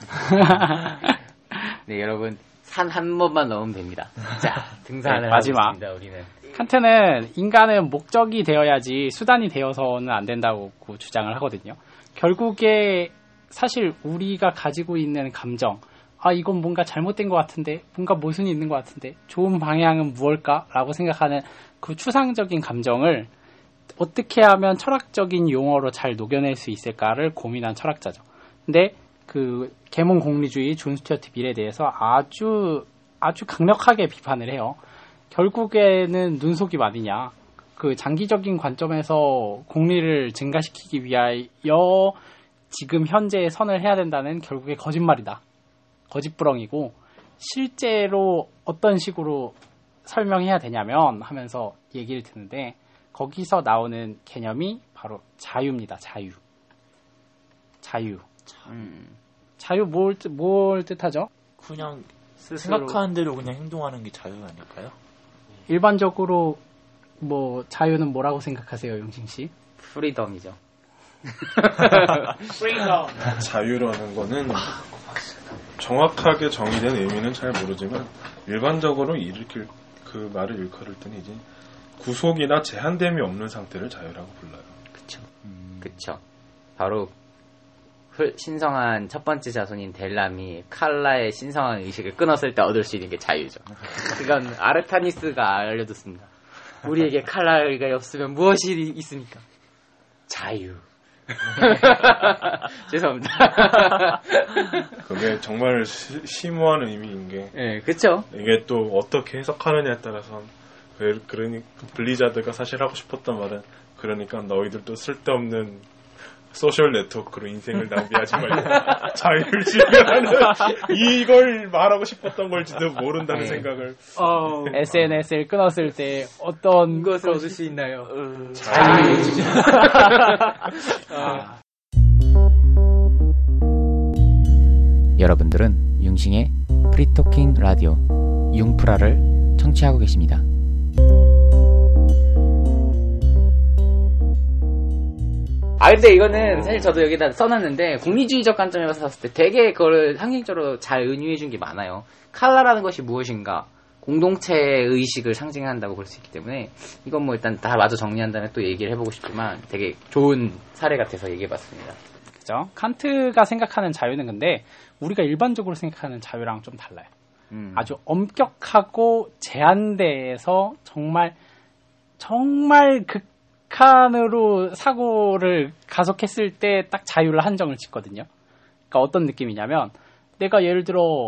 네, 여러분 산 한 번만 넣으면 됩니다. 자, 등산을 네, 마지막. 하고 있습니다. 우리는 칸트는 인간은 목적이 되어야지 수단이 되어서는 안 된다고 주장을 하거든요. 결국에 사실 우리가 가지고 있는 감정, 이건 뭔가 잘못된 것 같은데, 뭔가 모순이 있는 것 같은데, 좋은 방향은 무엇일까라고 생각하는 그 추상적인 감정을 어떻게 하면 철학적인 용어로 잘 녹여낼 수 있을까를 고민한 철학자죠. 근데 그 계몽 공리주의 존 스튜어트 밀에 대해서 아주 강력하게 비판을 해요. 결국에는 눈속임 아니냐. 그 장기적인 관점에서 공리를 증가시키기 위하여 지금 현재의 선을 해야 된다는 결국에 거짓말이다. 거짓부렁이고 실제로 어떤 식으로 설명해야 되냐면 하면서 얘기를 듣는데 거기서 나오는 개념이 바로 자유입니다. 자유 뭘 뜻하죠? 그냥 스스로 생각하는 대로 그냥 행동하는 게 자유 아닐까요? 일반적으로 뭐 자유는 뭐라고 생각하세요, 용신 씨? 프리덤이죠. 프리덤. 자유라는 거는 정확하게 정의된 의미는 잘 모르지만 일반적으로 그 말을 일컬을 때는 이제 구속이나 제한됨이 없는 상태를 자유라고 불러요. 그쵸. 그쵸. 바로 신성한 첫 번째 자손인 델람이 칼라의 신성한 의식을 끊었을 때 얻을 수 있는 게 자유죠. 그건 아르타니스가 알려줬습니다. 우리에게 칼라가 없으면 무엇이 있습니까? 자유. 죄송합니다. 그게 정말 심오한 의미인 게. 네, 그쵸. 이게 또 어떻게 해석하느냐에 따라서 그러니 블리자드가 사실 하고 싶었던 말은 그러니까 너희들도 쓸데없는 소셜 네트워크로 인생을 낭비하지 말고 자유를 지배하는 이걸 말하고 싶었던 걸지도 모른다는 네. 생각을. SNS를 끊었을 때 어떤 것을 얻을 수 있나요? 자유. 여러분들은 융싱의 프리토킹 라디오 융프라를 청취하고 계십니다. 근데 이거는 사실 저도 여기다 써놨는데 공리주의적 관점에서 봤을 때 되게 그거를 상징적으로 잘 은유해준 게 많아요. 칼라라는 것이 무엇인가, 공동체의 의식을 상징한다고 볼 수 있기 때문에 이건 뭐 일단 다 마저 정리한 다음에 또 얘기를 해보고 싶지만 되게 좋은 사례 같아서 얘기해봤습니다. 그죠? 칸트가 생각하는 자유는 근데 우리가 일반적으로 생각하는 자유랑 좀 달라요. 아주 엄격하고 제한돼서 정말 극한으로 사고를 가속했을 때 딱 자유를 한정을 짓거든요. 그러니까 어떤 느낌이냐면 내가 예를 들어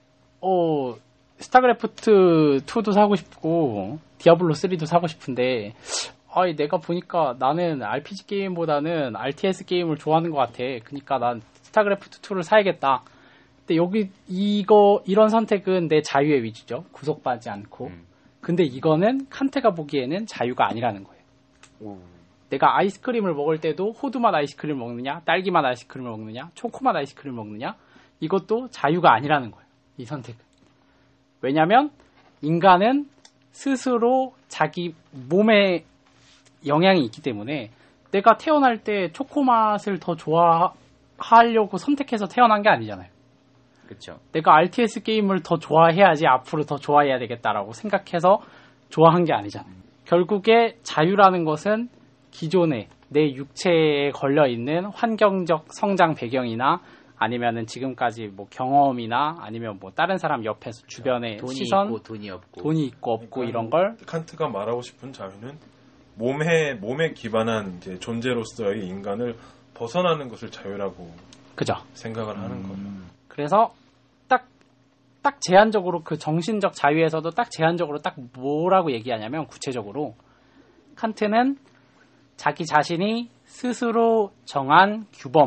스타크래프트 2도 사고 싶고 디아블로 3도 사고 싶은데 내가 보니까 나는 RPG 게임보다는 RTS 게임을 좋아하는 것 같아. 그러니까 난 스타크래프트 2를 사야겠다. 근데 여기 이런 선택은 내 자유의 위주죠. 구속받지 않고. 근데 이거는 칸트가 보기에는 자유가 아니라는 거예요. 내가 아이스크림을 먹을 때도 호두맛 아이스크림을 먹느냐, 딸기맛 아이스크림을 먹느냐, 초코맛 아이스크림을 먹느냐, 이것도 자유가 아니라는 거예요. 이 선택은. 왜냐면 인간은 스스로 자기 몸에 영향이 있기 때문에 내가 태어날 때 초코맛을 더 좋아하려고 선택해서 태어난 게 아니잖아요. 그렇죠. 내가 RTS 게임을 더 좋아해야지 앞으로 더 좋아해야 되겠다라고 생각해서 좋아한 게 아니잖아요. 결국에 자유라는 것은 기존에 내 육체에 걸려있는 환경적 성장 배경이나 아니면은 지금까지 뭐 경험이나 아니면 뭐 다른 사람 옆에서 주변의 돈이 시선, 있고 돈이 없고 없고 그러니까 이런 걸 칸트가 말하고 싶은 자유는 몸에 기반한 이제 존재로서의 인간을 벗어나는 것을 자유라고 그죠. 생각을 하는 거예요. 그래서 딱 제한적으로 그 정신적 자유에서도 딱 제한적으로 딱 뭐라고 얘기하냐면 구체적으로 칸트는 자기 자신이 스스로 정한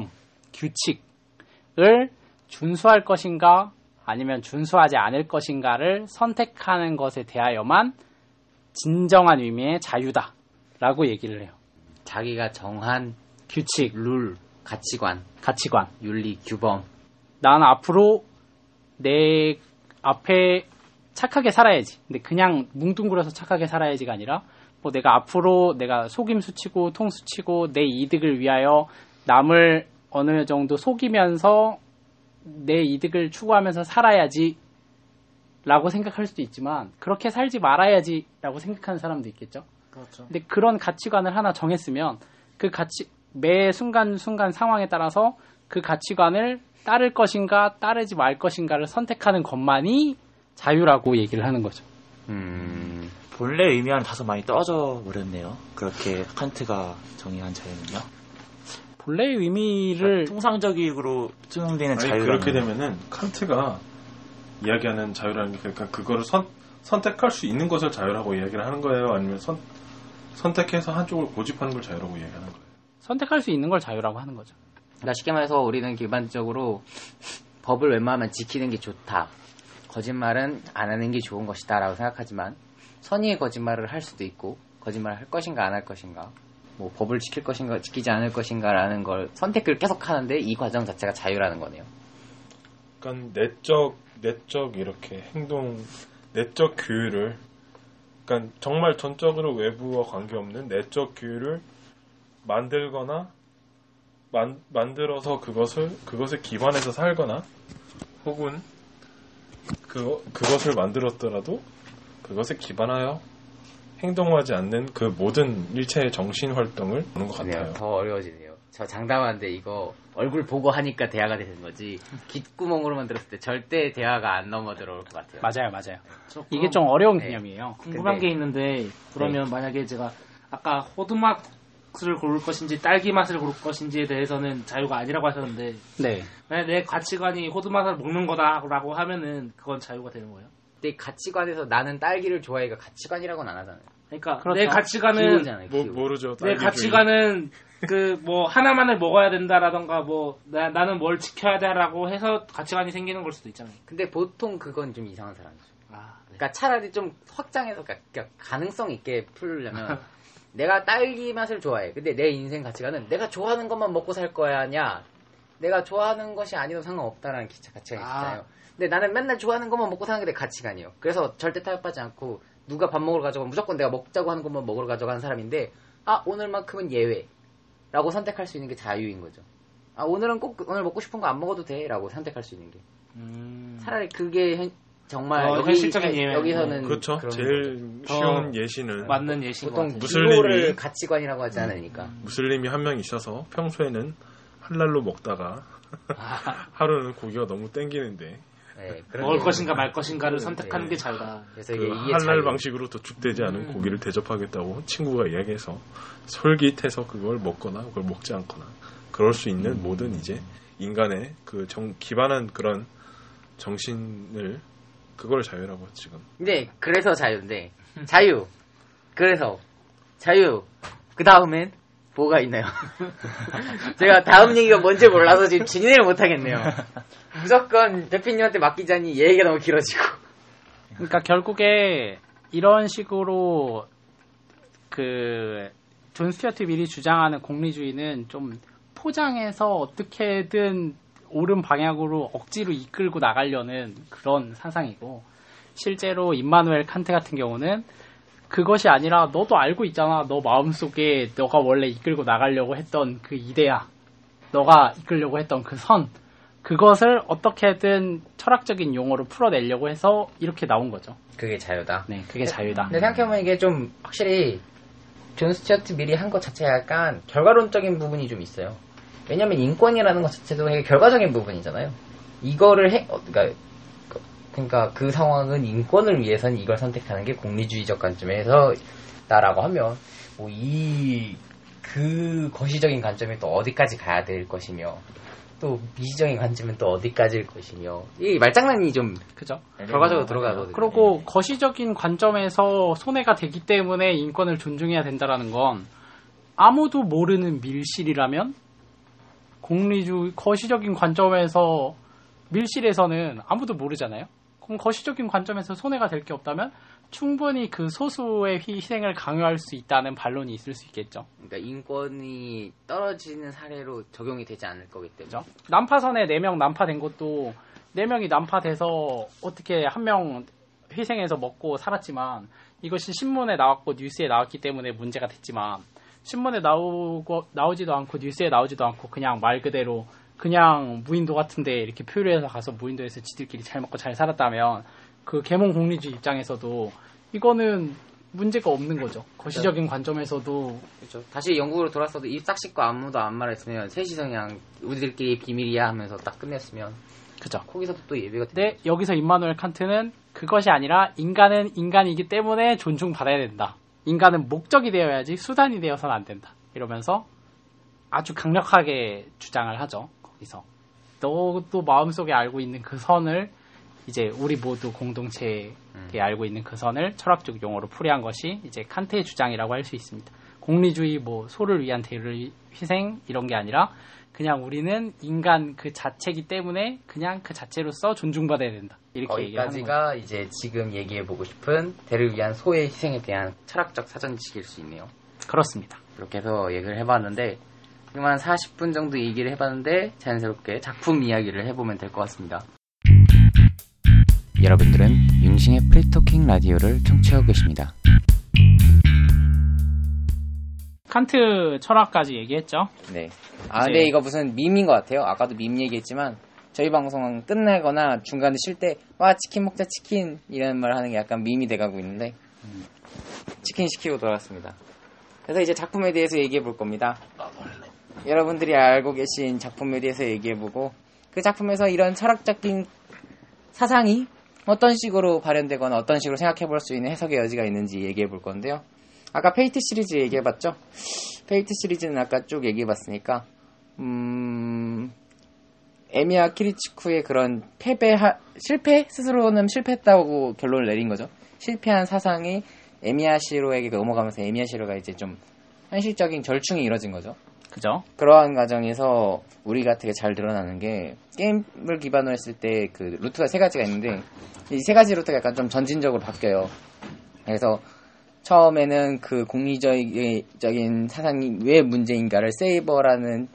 규칙을 준수할 것인가 아니면 준수하지 않을 것인가를 선택하는 것에 대하여만 진정한 의미의 자유다라고 얘기를 해요. 자기가 정한 규칙, 룰, 가치관, 윤리, 규범. 난 앞으로 내 앞에 착하게 살아야지. 근데 그냥 뭉뚱그려서 착하게 살아야지가 아니라 뭐 내가 앞으로 내가 속임수치고 통수치고 내 이득을 위하여 남을 어느 정도 속이면서 내 이득을 추구하면서 살아야지 라고 생각할 수도 있지만 그렇게 살지 말아야지 라고 생각하는 사람도 있겠죠. 그렇죠. 근데 그런 가치관을 하나 정했으면 그 매 순간순간 상황에 따라서 그 가치관을 따를 것인가 따르지 말 것인가를 선택하는 것만이 자유라고 얘기를 하는 거죠. 본래 의미와는 다소 많이 떨어져 버렸네요. 그렇게 칸트가 정의한 자유는요. 본래의 의미를 통상적으로 투영되는 자유라는 그렇게 되면은 칸트가 이야기하는 자유라는 게 그러니까 그거를 선택할 수 있는 것을 자유라고 이야기를 하는 거예요? 아니면 선택해서 한쪽을 고집하는 걸 자유라고 이야기하는 거예요? 선택할 수 있는 걸 자유라고 하는 거죠. 그러니까 쉽게 말해서 우리는 기본적으로 법을 웬만하면 지키는 게 좋다. 거짓말은 안 하는 게 좋은 것이다 라고 생각하지만 선의의 거짓말을 할 수도 있고 거짓말을 할 것인가 안 할 것인가 뭐 법을 지킬 것인가 지키지 않을 것인가 라는 걸 선택을 계속 하는데 이 과정 자체가 자유라는 거네요. 그러니까 내적 이렇게 행동 내적 규율을 그러니까 정말 전적으로 외부와 관계없는 내적 규율을 만들거나 만들어서 그것을 기반해서 살거나 혹은 그것을 만들었더라도 그것에 기반하여 행동하지 않는 그 모든 일체의 정신 활동을 보는 것 같아요. 더 어려워지네요. 저 장담하는데 이거 얼굴 보고 하니까 대화가 되는 거지 귓구멍으로만 들었을 때 절대 대화가 안 넘어 들어올 것 같아요. 맞아요. 이게 좀 어려운 네. 개념이에요. 궁금한 게 있는데 그러면 만약에 제가 아까 호두맛을 고를 것인지 딸기 맛을 고를 것인지에 대해서는 자유가 아니라고 하셨는데 네. 만약 내 가치관이 호두맛을 먹는 거다라고 하면은 그건 자유가 되는 거예요. 근데 가치관에서 나는 딸기를 좋아해가 가치관이라고는 안 하잖아요. 그러니까 그렇죠. 내 가치관은 기호잖아요. 기호. 모르죠. 내 딸기주의. 가치관은 그 뭐 하나만을 먹어야 된다라던가 뭐 나는 뭘 지켜야 돼라고 해서 가치관이 생기는 걸 수도 있잖아요. 근데 보통 그건 좀 이상한 사람이죠. 아, 네. 그러니까 차라리 좀 확장해서 그러니까 가능성 있게 풀려면 내가 딸기 맛을 좋아해. 근데 내 인생 가치관은 내가 좋아하는 것만 먹고 살 거야냐, 내가 좋아하는 것이 아니어도 상관없다라는 가치관이 있잖아요. 근데 나는 맨날 좋아하는 것만 먹고 사는 게 내 가치관이에요. 그래서 절대 타협하지 않고 누가 밥 먹으러 가져가면 무조건 내가 먹자고 하는 것만 먹으러 가져가는 사람인데, 오늘만큼은 예외라고 선택할 수 있는 게 자유인 거죠. 오늘은 꼭 오늘 먹고 싶은 거 안 먹어도 돼라고 선택할 수 있는 게 차라리 그게 정말 현실적인 예외. 여기서는 그렇죠. 그런 제일 쉬운 예시는 맞는 예시인 것 보통 같아요. 기호를 가치관이라고 하지 않으니까. 무슬림이 한 명 있어서 평소에는 할랄로 먹다가 하루는 고기가 너무 땡기는데 네, 그런 먹을 게 것인가 말 것인가를 네. 선택하는 게 자유다. 그래서 그 이게 할랄 자유. 방식으로 도축되지 않은 고기를 대접하겠다고 친구가 이야기해서 솔깃해서 그걸 먹거나 그걸 먹지 않거나 그럴 수 있는 모든 이제 인간의 그 기반한 그런 정신을 그걸 자유라고 지금. 근데 그래서 자유인데 자유. 그래서 자유. 그 다음엔 뭐가 있나요? 제가 다음 얘기가 뭔지 몰라서 지금 진행을 못 하겠네요. 무조건 대표님한테 맡기자니 얘기가 너무 길어지고. 그러니까 결국에 이런 식으로 그 존 스튜어트 밀이 주장하는 공리주의는 좀 포장해서 어떻게든 옳은 방향으로 억지로 이끌고 나가려는 그런 상상이고, 실제로 임마누엘 칸트 같은 경우는 그것이 아니라 너도 알고 있잖아. 너 마음속에 너가 원래 이끌고 나가려고 했던 그 이데아, 너가 이끌려고 했던 그 선, 그것을 어떻게든 철학적인 용어로 풀어내려고 해서 이렇게 나온 거죠. 그게 자유다. 네, 그게 자유다. 근데 생각해보면 이게 좀 확실히 존 스튜어트 밀이 한 것 자체가 약간 결과론적인 부분이 좀 있어요. 왜냐면 인권이라는 것 자체도 되게 결과적인 부분이잖아요. 이거를 그러니까 그 상황은 인권을 위해서는 이걸 선택하는 게 공리주의적 관점에서 나라고 하면 그 거시적인 관점이 또 어디까지 가야 될 것이며 또 미시적인 관점은 또 어디까지일 것이며, 이 말장난이 좀 그죠? 결과적으로 들어가거든요. 그리고 거시적인 관점에서 손해가 되기 때문에 인권을 존중해야 된다라는 건 아무도 모르는 밀실이라면 거시적인 관점에서 밀실에서는 아무도 모르잖아요. 그럼 거시적인 관점에서 손해가 될 게 없다면 충분히 그 소수의 희생을 강요할 수 있다는 반론이 있을 수 있겠죠. 그러니까 인권이 떨어지는 사례로 적용이 되지 않을 거기 때문에. 그죠? 난파선에 4명 난파된 것도 4명이 난파돼서 어떻게 한 명 희생해서 먹고 살았지만, 이것이 신문에 나왔고 뉴스에 나왔기 때문에 문제가 됐지만, 신문에 나오지도 않고 뉴스에 나오지도 않고 그냥 말 그대로 그냥 무인도 같은데 이렇게 표류해서 가서 무인도에서 지들끼리 잘 먹고 잘 살았다면, 그 계몽 공리주의 입장에서도 이거는 문제가 없는 거죠. 거시적인 관점에서도. 그렇죠. 다시 영국으로 돌아서도 입 싹 씻고 아무도 안 말했으면 셋이서 그냥 우리들끼리 비밀이야 하면서 딱 끝냈으면, 그죠. 거기서도 또 예배가 근데 여기서 임마누엘 칸트는 그것이 아니라 인간은 인간이기 때문에 존중받아야 된다. 인간은 목적이 되어야지 수단이 되어서는 안 된다. 이러면서 아주 강력하게 주장을 하죠. 거기서. 너도 마음속에 알고 있는 그 선을, 이제 우리 모두 공동체에 알고 있는 그 선을 철학적 용어로 풀이한 것이 이제 칸트의 주장이라고 할 수 있습니다. 공리주의, 소를 위한 대를 희생 이런 게 아니라 그냥 우리는 인간 그 자체이기 때문에 그냥 그 자체로서 존중받아야 된다. 이렇게 얘기를 하는 거죠. 거기까지가 이제 지금 얘기해보고 싶은 대를 위한 소의 희생에 대한 철학적 사전지식일 수 있네요. 그렇습니다. 그렇게 해서 얘기를 해봤는데, 지금 한 40분 정도 얘기를 해봤는데 자연스럽게 작품 이야기를 해보면 될 것 같습니다. 여러분들은 융싱의 프리토킹 라디오를 청취하고 계십니다. 칸트 철학까지 얘기했죠. 네. 근데 이거 무슨 밈인 것 같아요. 아까도 밈 얘기했지만 저희 방송은 끝나거나 중간에 쉴 때 치킨 먹자 치킨 이런 말 하는 게 약간 밈이 돼가고 있는데 치킨 시키고 돌아왔습니다. 그래서 이제 작품에 대해서 얘기해 볼 겁니다. 여러분들이 알고 계신 작품에 대해서 얘기해 보고 그 작품에서 이런 철학적인 사상이 어떤 식으로 발현되거나 어떤 식으로 생각해 볼 수 있는 해석의 여지가 있는지 얘기해 볼 건데요. 아까 페이트 시리즈 얘기해 봤죠? 페이트 시리즈는 아까 쭉 얘기해 봤으니까 에미야 키리치쿠의 그런 실패? 스스로는 실패했다고 결론을 내린 거죠. 실패한 사상이 에미야 시로에게 넘어가면서 에미야 시로가 이제 좀 현실적인 절충이 이뤄진 거죠. 그죠? 그러한 과정에서 우리가 되게 잘 드러나는 게 게임을 기반으로 했을 때 그 루트가 3가지가 있는데 이 3가지 루트가 약간 좀 전진적으로 바뀌어요. 그래서 처음에는 그 공리적인 사상이 왜 문제인가를 세이버라는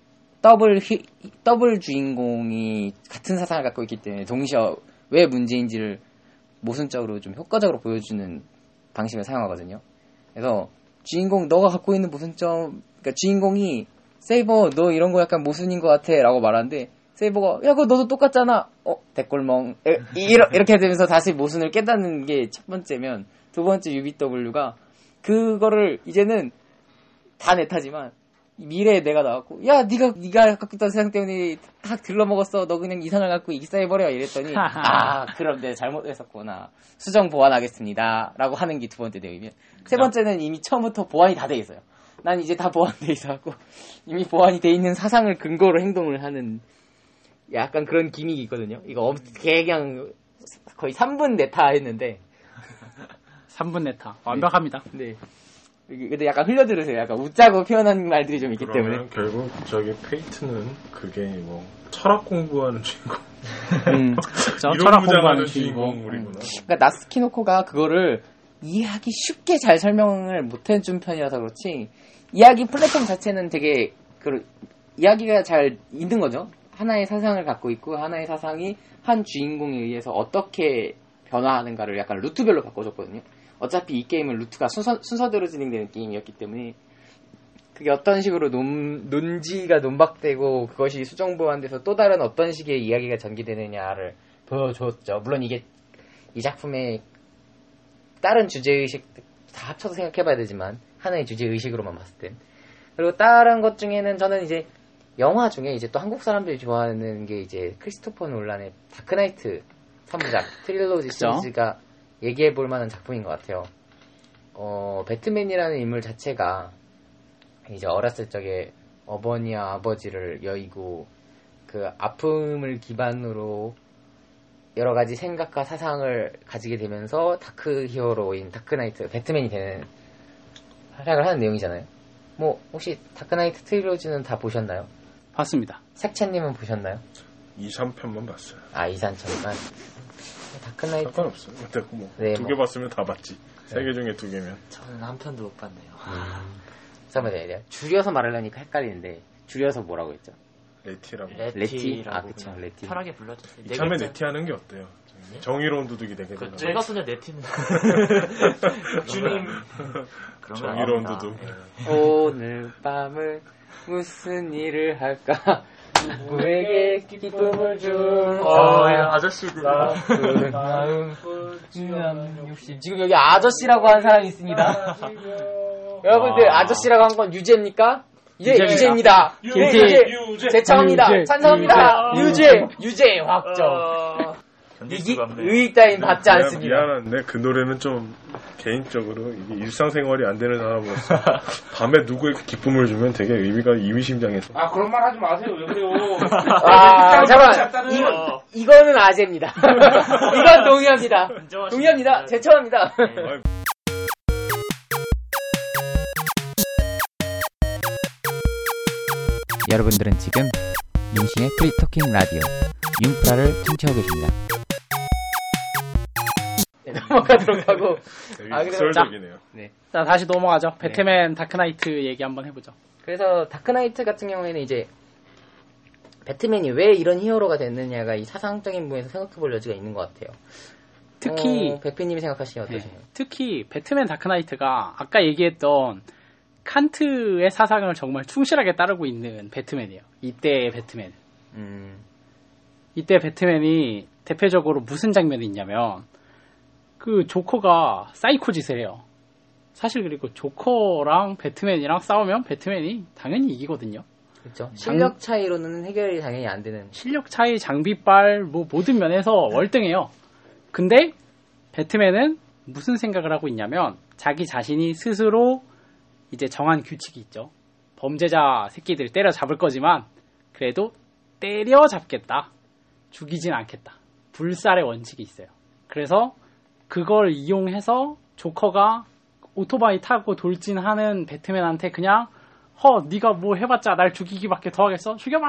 더블 주인공이 같은 사상을 갖고 있기 때문에 동시에 왜 문제인지를 모순적으로 좀 효과적으로 보여주는 방식을 사용하거든요. 그래서 주인공 너가 갖고 있는 모순점, 그러니까 주인공이 세이버 너 이런 거 약간 모순인 것 같아 라고 말하는데 세이버가 야 그거 너도 똑같잖아 대꼴멍 이렇게 되면서 다시 모순을 깨닫는 게 첫 번째면, 두 번째 UBW가 그거를 이제는 다 내 탓이지만 미래에 내가 나왔고 야 네가 갖고 있던 세상 때문에 다 들러먹었어 너 그냥 이상을 갖고 익사해버려 이랬더니 아 그럼 내가 잘못했었구나 수정 보완하겠습니다 라고 하는 게 두 번째 내용이면, 세 번째는 이미 처음부터 보완이 다 돼 있어요. 난 이제 다 보완돼 있어갖고 이미 보완이 돼 있는 사상을 근거로 행동을 하는 약간 그런 기믹이 있거든요. 이거 그냥 거의 3분 내타 했는데 3분 내타 완벽합니다. 네. 근데 약간 흘려들으세요. 약간 웃자고 표현한 말들이 좀 있기 때문에. 그러면 결국 저기 페이트는 그게 뭐 철학 공부하는 주인공. 철학 공부하는 주인공물이구나. 그러니까 나스키노코가 그거를 이해하기 쉽게 잘 설명을 못해준 편이라서 그렇지 이야기 플랫폼 자체는 되게 이야기가 잘 있는 거죠. 하나의 사상을 갖고 있고 하나의 사상이 한 주인공에 의해서 어떻게 변화하는가를 약간 루트별로 바꿔줬거든요. 어차피 이 게임은 루트가 순서대로 진행되는 게임이었기 때문에 그게 어떤 식으로 논지가 논박되고 그것이 수정보완돼서 또 다른 어떤 식의 이야기가 전개되느냐를 보여줬죠. 물론 이게 이 작품의 다른 주제의식 다 합쳐서 생각해봐야 되지만 하나의 주제의식으로만 봤을 땐. 그리고 다른 것 중에는 저는 이제 영화 중에 이제 또 한국 사람들이 좋아하는 게 이제 크리스토퍼 놀란의 다크나이트 3부작 트릴로지 시리즈가 얘기해볼 만한 작품인 것 같아요. 배트맨이라는 인물 자체가 이제 어렸을 적에 어머니와 아버지를 여의고 그 아픔을 기반으로 여러 가지 생각과 사상을 가지게 되면서 다크 히어로인 다크나이트, 배트맨이 되는 활약을 하는 내용이잖아요. 뭐 혹시 다크나이트 트릴로지는 다 보셨나요? 봤습니다. 색채님은 보셨나요? 2, 3편만 봤어요. 아, 2, 3편만. 다크나이트 상관없어요. 근데 뭐 네, 두 개 봤으면 다 봤지. 세 개 중에 2개면. 저는 한 편도 못 봤네요. 잠깐만요. 줄여서 말하려니까 헷갈리는데 줄여서 뭐라고 했죠? 레티라고. 레티? 아, 그쵸, 그냥 레티. 편하게 불러주세요. 이참에 네티하는 게 어때요? 정의로운 도둑이 되게 되나? 제가 쓰는 네티는 주님 그런 거 정의로운 나옵니다. 도둑. 오늘 밤을 무슨 일을 할까? 누구에게 기쁨을 줄 아저씨들 마음 욕심. 지금 여기 아저씨라고 한 사람이 있습니다. 여러분들 아저씨라고 한 건 유죄입니까? 유죄입니다. 유죄. 제청합니다. 찬성합니다. 유죄 확정. 견딜 수가 없네. 의익 따윈 받지 않습니다. 미안한데 그 노래는 좀 개인적으로 이게 일상생활이 안 되는 사람으로서 밤에 누구에게 기쁨을 주면 되게 의미심장해서. 아 그런 말 하지 마세요. 왜 그래요? 아 잠깐 이거는 아재입니다. 이건 동의합니다. 동의합니다. 제청합니다. 여러분들은 지금 민신의 프리토킹 라디오 융프라를 청취하고 계십니다. 넘어가도록 하고. 되게 직설적이네요. 네. 자, 다시 넘어가죠. 배트맨 다크나이트 얘기 한번 해보죠. 그래서 다크나이트 같은 경우에는 이제 배트맨이 왜 이런 히어로가 됐느냐가 이 사상적인 부분에서 생각해볼 여지가 있는 것 같아요. 특히 백피님이 생각하시면 어떠세요? 특히 배트맨 다크나이트가 아까 얘기했던 칸트의 사상을 정말 충실하게 따르고 있는 배트맨이에요. 이때의 배트맨. 이때 배트맨이 대표적으로 무슨 장면이 있냐면 그 조커가 사이코 짓을 해요. 사실 그리고 조커랑 배트맨이랑 싸우면 배트맨이 당연히 이기거든요. 그렇죠. 실력 차이로는 해결이 당연히 안 되는. 실력 차이, 장비빨, 뭐 모든 면에서 월등해요. 근데 배트맨은 무슨 생각을 하고 있냐면 자기 자신이 스스로 이제 정한 규칙이 있죠. 범죄자 새끼들 때려잡을 거지만 그래도 때려잡겠다. 죽이진 않겠다. 불살의 원칙이 있어요. 그래서 그걸 이용해서 조커가 오토바이 타고 돌진하는 배트맨한테 그냥 네가 뭐 해봤자 날 죽이기밖에 더 하겠어? 죽여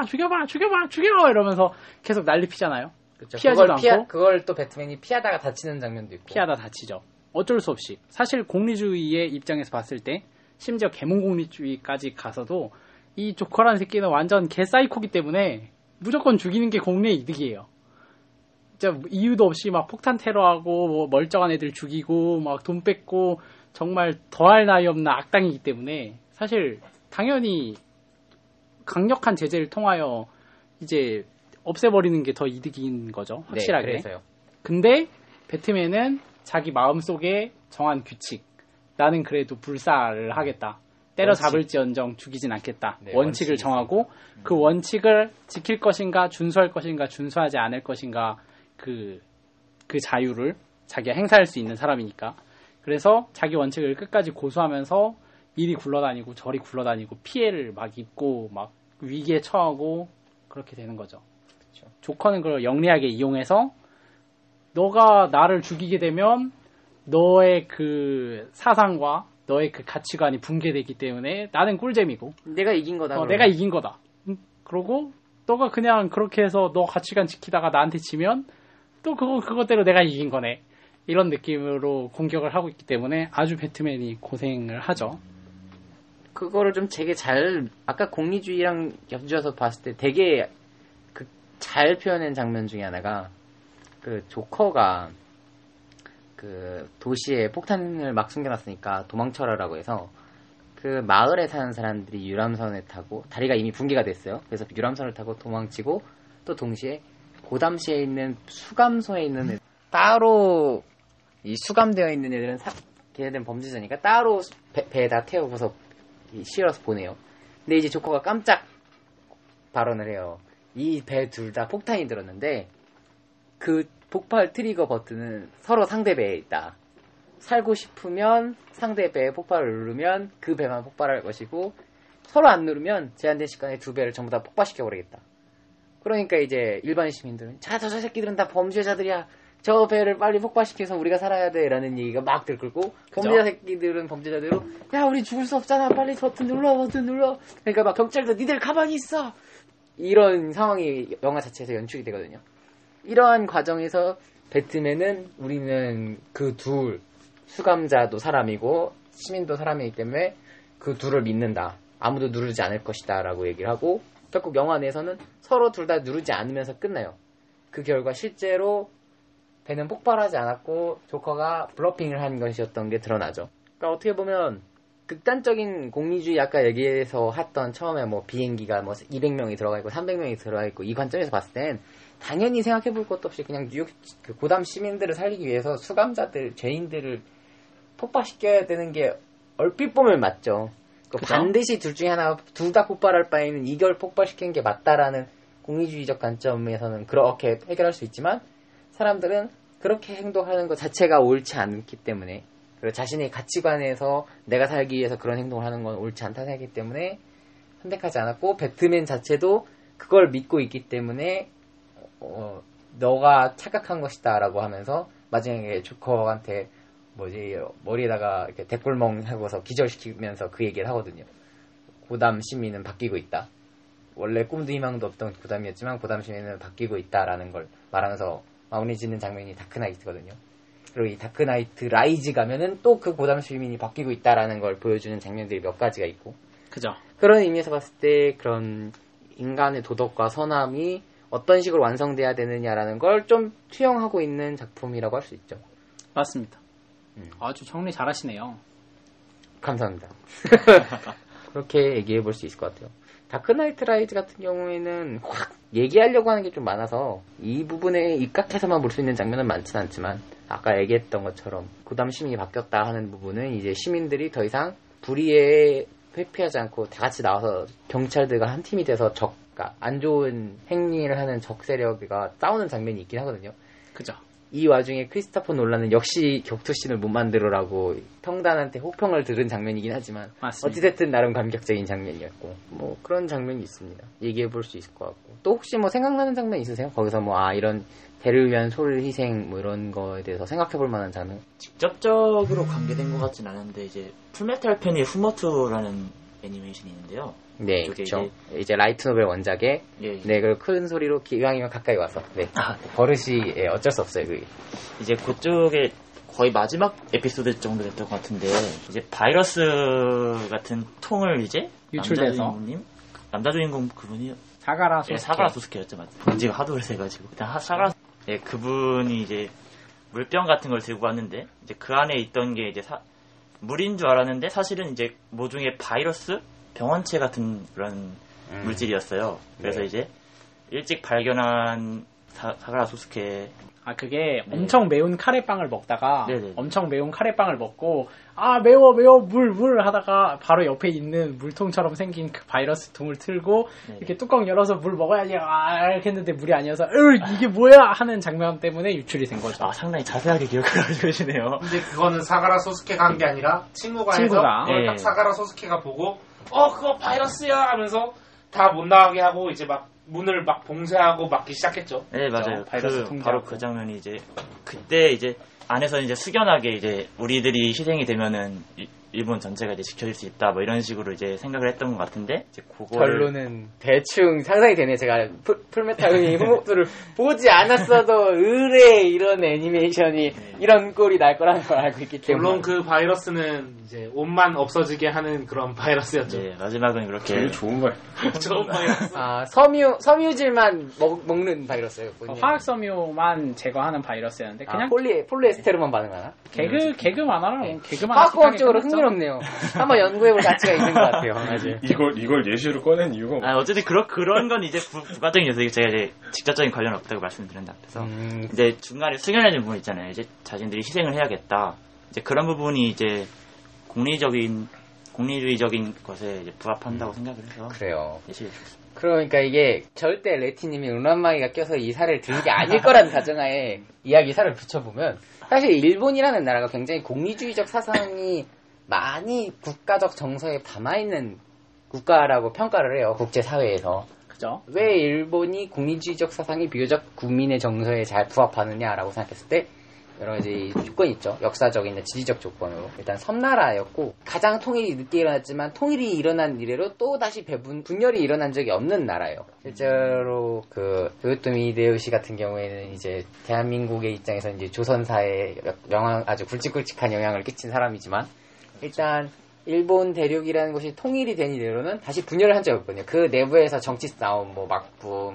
이러면서 계속 난리 피잖아요. 그렇죠. 피하지도 않고 그걸 또 배트맨이 피하다가 다치는 장면도 있고. 피하다 다치죠. 어쩔 수 없이. 사실 공리주의의 입장에서 봤을 때 심지어 계몽공리주의까지 가서도 이 조커라는 새끼는 완전 개사이코기 때문에 무조건 죽이는 게 공리의 이득이에요. 진짜 이유도 없이 막 폭탄 테러하고 뭐 멀쩡한 애들 죽이고 막 돈 뺏고 정말 더할 나위 없는 악당이기 때문에 사실 당연히 강력한 제재를 통하여 이제 없애버리는 게 더 이득인 거죠. 확실하게. 네, 그래서요. 근데 배트맨은 자기 마음속에 정한 규칙. 나는 그래도 불살을 하겠다. 때려잡을지언정 죽이진 않겠다. 네, 원칙을 정하고 그 원칙을 지킬 것인가 준수할 것인가 준수하지 않을 것인가 그 자유를 자기가 행사할 수 있는 사람이니까. 그래서 자기 원칙을 끝까지 고수하면서 이리 굴러다니고 저리 굴러다니고 피해를 막 입고 막 위기에 처하고 그렇게 되는 거죠. 그렇죠. 조커는 그걸 영리하게 이용해서 너가 나를 죽이게 되면 너의 그 사상과 너의 그 가치관이 붕괴되기 때문에 나는 꿀잼이고 내가 이긴 거다. 내가 이긴 거다. 그러고 너가 그냥 그렇게 해서 너 가치관 지키다가 나한테 지면 또 그것대로 내가 이긴 거네. 이런 느낌으로 공격을 하고 있기 때문에 아주 배트맨이 고생을 하죠. 그거를 좀 되게 잘 아까 공리주의랑 겹쳐서 봤을 때 되게 잘 표현한 장면 중에 하나가 그 조커가 그 도시에 폭탄을 막 숨겨놨으니까 도망쳐라라고 해서 그 마을에 사는 사람들이 유람선을 타고 다리가 이미 붕괴가 됐어요. 그래서 유람선을 타고 도망치고 또 동시에 고담시에 있는 수감소에 있는 따로 이 수감되어 있는 애들은 걔네들은 범죄자니까 따로 배에다 태우고서 실어서 보내요. 근데 이제 조커가 깜짝 발언을 해요. 이 배 둘 다 폭탄이 들었는데 그 폭발 트리거 버튼은 서로 상대 배에 있다. 살고 싶으면 상대 배에 폭발을 누르면 그 배만 폭발할 것이고 서로 안 누르면 제한된 시간에 두 배를 전부 다 폭발시켜버리겠다. 그러니까 이제 일반 시민들은 저 새끼들은 다 범죄자들이야. 저 배를 빨리 폭발시켜서 우리가 살아야 돼 라는 얘기가 막 들끓고 범죄자 새끼들은 범죄자대로 야 우리 죽을 수 없잖아 빨리 버튼 눌러 그러니까 막 경찰도 니들 가만히 있어 이런 상황이 영화 자체에서 연출이 되거든요. 이러한 과정에서 배트맨은 우리는 그 둘 수감자도 사람이고 시민도 사람이기 때문에 그 둘을 믿는다. 아무도 누르지 않을 것이다 라고 얘기를 하고 결국 영화 내에서는 서로 둘 다 누르지 않으면서 끝나요. 그 결과 실제로 배는 폭발하지 않았고 조커가 블러핑을 한 것이었던 게 드러나죠. 그러니까 어떻게 보면 극단적인 공리주의 아까 얘기해서 했던 처음에 뭐 비행기가 뭐 200명이 들어가 있고 300명이 들어가 있고 이 관점에서 봤을 땐 당연히 생각해 볼 것도 없이 그냥 뉴욕 그 고담 시민들을 살리기 위해서 수감자들 죄인들을 폭발시켜야 되는 게 얼핏 보면 맞죠. 반드시 둘 중에 하나 둘 다 폭발할 바에는 이걸 폭발시키는 게 맞다라는 공리주의적 관점에서는 그렇게 해결할 수 있지만 사람들은 그렇게 행동하는 것 자체가 옳지 않기 때문에 그리고 자신의 가치관에서 내가 살기 위해서 그런 행동을 하는 건 옳지 않다 생각하기 때문에 선택하지 않았고 배트맨 자체도 그걸 믿고 있기 때문에 너가 착각한 것이다 라고 하면서 마지막에 조커한테 머리에다가 이렇게 대꿀멍 하고서 기절시키면서 그 얘기를 하거든요. 고담 시민은 바뀌고 있다. 원래 꿈도 희망도 없던 고담이었지만 고담 시민은 바뀌고 있다라는 걸 말하면서 마무리 짓는 장면이 다크나이트거든요. 그리고 이 다크나이트 라이즈 가면은 또 그 고담 시민이 바뀌고 있다라는 걸 보여주는 장면들이 몇 가지가 있고. 그죠. 그런 의미에서 봤을 때 그런 인간의 도덕과 선함이 어떤 식으로 완성돼야 되느냐라는 걸 좀 투영하고 있는 작품이라고 할 수 있죠. 맞습니다. 아주 정리 잘하시네요. 감사합니다. 그렇게 얘기해 볼 수 있을 것 같아요. 다크나이트 라이즈 같은 경우에는 확 얘기하려고 하는 게 좀 많아서 이 부분에 입각해서만 볼 수 있는 장면은 많지는 않지만 아까 얘기했던 것처럼 고담 시민이 바뀌었다 하는 부분은 이제 시민들이 더 이상 불의에 회피하지 않고 다 같이 나와서 경찰들과 한 팀이 돼서 그러니까 안 좋은 행위를 하는 적 세력과 싸우는 장면이 있긴 하거든요. 그죠. 이 와중에 크리스토퍼 놀란은 역시 격투씬을 못 만들어라고 평단한테 혹평을 들은 장면이긴 하지만 맞습니다. 어찌됐든 나름 감격적인 장면이었고 뭐 그런 장면이 있습니다. 얘기해 볼 수 있을 것 같고 또 혹시 뭐 생각나는 장면 있으세요? 거기서 뭐 이런 대를 위한 소를 희생 뭐 이런 거에 대해서 생각해 볼 만한 장면? 직접적으로 관계된 것 같진 않은데 이제 풀메탈 팬의 후모투라는 애니메이션이 있는데요. 네, 그쪽에 그렇죠. 이제 라이트 노벨 원작에 예, 네, 그걸 큰 소리로 기왕이면 가까이 와서 네. 버릇이 어쩔 수 없어요. 그게. 이제 그쪽에 거의 마지막 에피소드 정도 됐던 것 같은데 이제 바이러스 같은 통을 이제 유출돼서 남자 주인공 그분이 사가라 예, 소스케. 사가라 소스케였죠, 맞죠? 지금 하도 그래서 해가지고 일단 사가라 예, 그분이 이제 물병 같은 걸 들고 왔는데 이제 그 안에 있던 게 이제 물인 줄 알았는데 사실은 이제 뭐 중에 바이러스 병원체 같은 그런 물질이었어요. 그래서 네. 이제 일찍 발견한 사가라 소스케 그게 네. 엄청 매운 카레빵을 먹다가 네네. 엄청 매운 카레빵을 먹고 매워 물 하다가 바로 옆에 있는 물통처럼 생긴 그 바이러스 통을 틀고 네. 이렇게 뚜껑 열어서 물 먹어야지 이렇게 했는데 물이 아니어서 이게 뭐야 하는 장면 때문에 유출이 된 거죠. 상당히 자세하게 기억을 하고 계시네요. 근데 그거는 사가라 소스케가 한 게 아니라 친구가 해서 친구가. 그걸 네. 딱 사가라 소스케가 보고 그거 바이러스야 하면서 다 못 나가게 하고 이제 막 문을 막 봉쇄하고 막기 시작했죠. 네, 맞아요. 바이러스 통제하고. 바로 그 장면이 이제 그때 이제 안에서 이제 숙연하게 이제 우리들이 희생이 되면은 일본 전체가 이제 지켜질 수 있다 뭐 이런 식으로 이제 생각을 했던 것 같은데 이제 그거를 결론은 대충 상상이 되네. 제가 풀메탈의 후모토를 보지 않았어도 의뢰 이런 애니메이션이 이런 꼴이 날 거라는 걸 알고 있기 때문에 물론 그 바이러스는 이제 옷만 없어지게 하는 그런 바이러스였죠. 네, 마지막은 그렇게 제일 좋은 말. 좋은 바이러스. 섬유질만 먹는 바이러스예요. 화학 섬유만 제거하는 바이러스였는데 그냥 폴리에스테르만 반응하나? 개그 만화로 개그만 화학공학적으로 흥미롭네요. 한번 연구해볼 가치가 있는 것 같아요. 아주. 이걸 예시로 꺼낸 이유가 뭐. 어쨌든 그런 건 이제 부가적인 요소 제가 이제 직접적인 관련 없다고 말씀드렸다. 그래서 이제 중간에 숙연해진 부분 있잖아요. 이제 자신들이 희생을 해야겠다. 이제 그런 부분이 이제 공리주의적인 것에 이제 부합한다고 생각을 해서 그래요. 예시를 줬습니다. 그러니까 이게 절대 레티님이 루나마이가 껴서 이 사례를 들은 게 아닐 거라는 가정하에 이야기사를 붙여보면 사실 일본이라는 나라가 굉장히 공리주의적 사상이 많이 국가적 정서에 담아있는 국가라고 평가를 해요. 국제사회에서. 그죠? 왜 일본이 공리주의적 사상이 비교적 국민의 정서에 잘 부합하느냐라고 생각했을 때 여러 가지 조건이 있죠. 역사적이나 지리적 조건으로. 일단 섬나라였고 가장 통일이 늦게 일어났지만 통일이 일어난 이래로 또 다시 분열이 일어난 적이 없는 나라예요. 실제로 그 도요토미 히데요시 같은 경우에는 이제 대한민국의 입장에서 이제 조선사에 아주 굵직굵직한 영향을 끼친 사람이지만 일단 일본 대륙이라는 곳이 통일이 된 이래로는 다시 분열을 한 적이 없거든요. 그 내부에서 정치 싸움, 막부,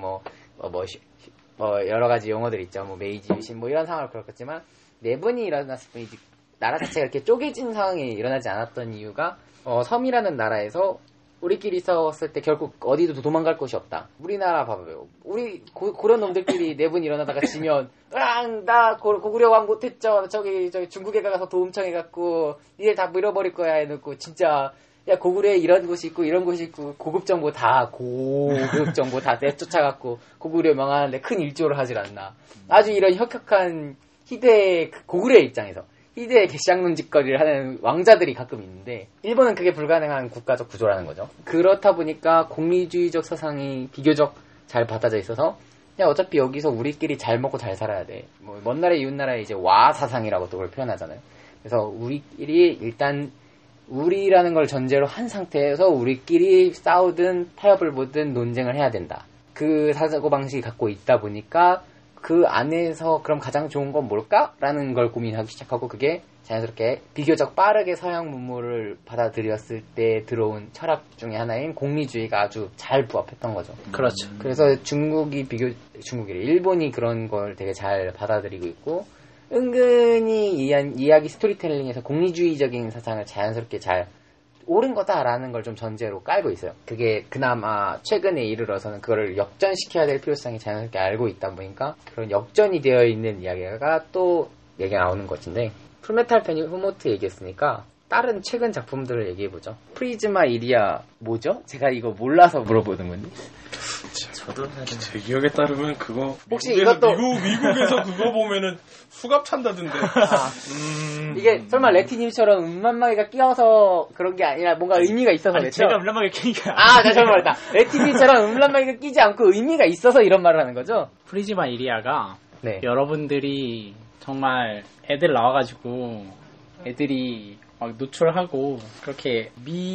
여러 가지 용어들 있죠. 메이지 유신, 이런 상황을 그렇겠지만, 내분이 일어났을 뿐이지, 나라 자체가 이렇게 쪼개진 상황이 일어나지 않았던 이유가, 섬이라는 나라에서 우리끼리 싸웠을 때 결국 어디도 도망갈 곳이 없다. 우리나라 봐봐요. 우리 고려 놈들끼리 내분 일어나다가 지면, 나 고구려 왕 못했죠. 저기 중국에 가서 도움 청해갖고, 니들 다 밀어버릴 거야 해놓고, 진짜, 야, 고구려에 이런 곳이 있고, 이런 곳이 있고, 고급 정보 다 내쫓아갖고, 고구려 망하는데 큰 일조를 하질 않나. 아주 이런 혁혁한 고구려의 입장에서, 희대의 개쌍눈 짓거리를 하는 왕자들이 가끔 있는데, 일본은 그게 불가능한 국가적 구조라는 거죠. 그렇다 보니까 공리주의적 사상이 비교적 잘 받아져 있어서, 야, 어차피 여기서 우리끼리 잘 먹고 잘 살아야 돼. 먼 나라, 이웃 나라의 이제 와 사상이라고 또 그걸 표현하잖아요. 그래서 우리끼리 일단, 우리라는 걸 전제로 한 상태에서 우리끼리 싸우든 타협을 보든 논쟁을 해야 된다. 그 사고방식이 갖고 있다 보니까 그 안에서 그럼 가장 좋은 건 뭘까? 라는 걸 고민하기 시작하고 그게 자연스럽게 비교적 빠르게 서양 문물을 받아들였을 때 들어온 철학 중에 하나인 공리주의가 아주 잘 부합했던 거죠. 그렇죠. 그래서 일본이 그런 걸 되게 잘 받아들이고 있고 은근히 이야기 스토리텔링에서 공리주의적인 사상을 자연스럽게 잘 옳은 거다라는 걸 좀 전제로 깔고 있어요. 그게 그나마 최근에 이르러서는 그거를 역전시켜야 될 필요성이 자연스럽게 알고 있다 보니까 그런 역전이 되어 있는 이야기가 또 얘기가 나오는 것인데 풀메탈 베니모트 얘기했으니까 다른 최근 작품들을 얘기해보죠. 프리즈마 이리아 뭐죠? 제가 이거 몰라서 물어보는 건데. 저도 사실 제 기억에 따르면 그거 혹시 미국에서, 이것도- 미국에서 그거 보면은 수갑 찬다던데. 이게 설마 레티님처럼 음란마귀가 끼어서 그런 게 아니라 뭔가 의미가 있어서 아니 그랬죠? 제가 음란하게 키니까 나 잘못 말했다. 레티님처럼 음란마귀가 끼지 않고 의미가 있어서 이런 말을 하는 거죠? 프리즈마 이리아가 네. 여러분들이 정말 애들 나와가지고 애들이 막 노출하고 그렇게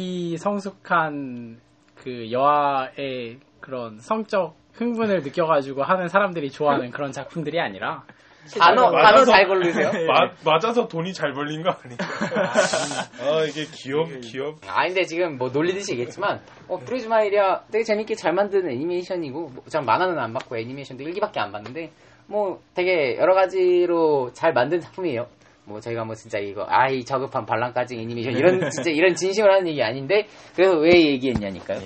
미성숙한 그 여아의 그런 성적 흥분을 느껴가지고 하는 사람들이 좋아하는 그런 작품들이 아니라 단어 맞아서- 잘 고르세요? 맞아서 돈이 잘 벌린 거 아니야? 이게 기업. 근데 지금 뭐 놀리듯이 얘기했지만, 프리즈마 이리아 되게 재밌게 잘 만든 애니메이션이고, 전 만화는 안 봤고 애니메이션도 1기밖에 안 봤는데, 뭐 되게 여러 가지로 잘 만든 작품이에요. 뭐 저희가 뭐 진짜 이거 이 저급한 반란까지 애니메이션 이런 진짜 이런 진심을 하는 얘기 아닌데 그래서 왜 얘기했냐니까요.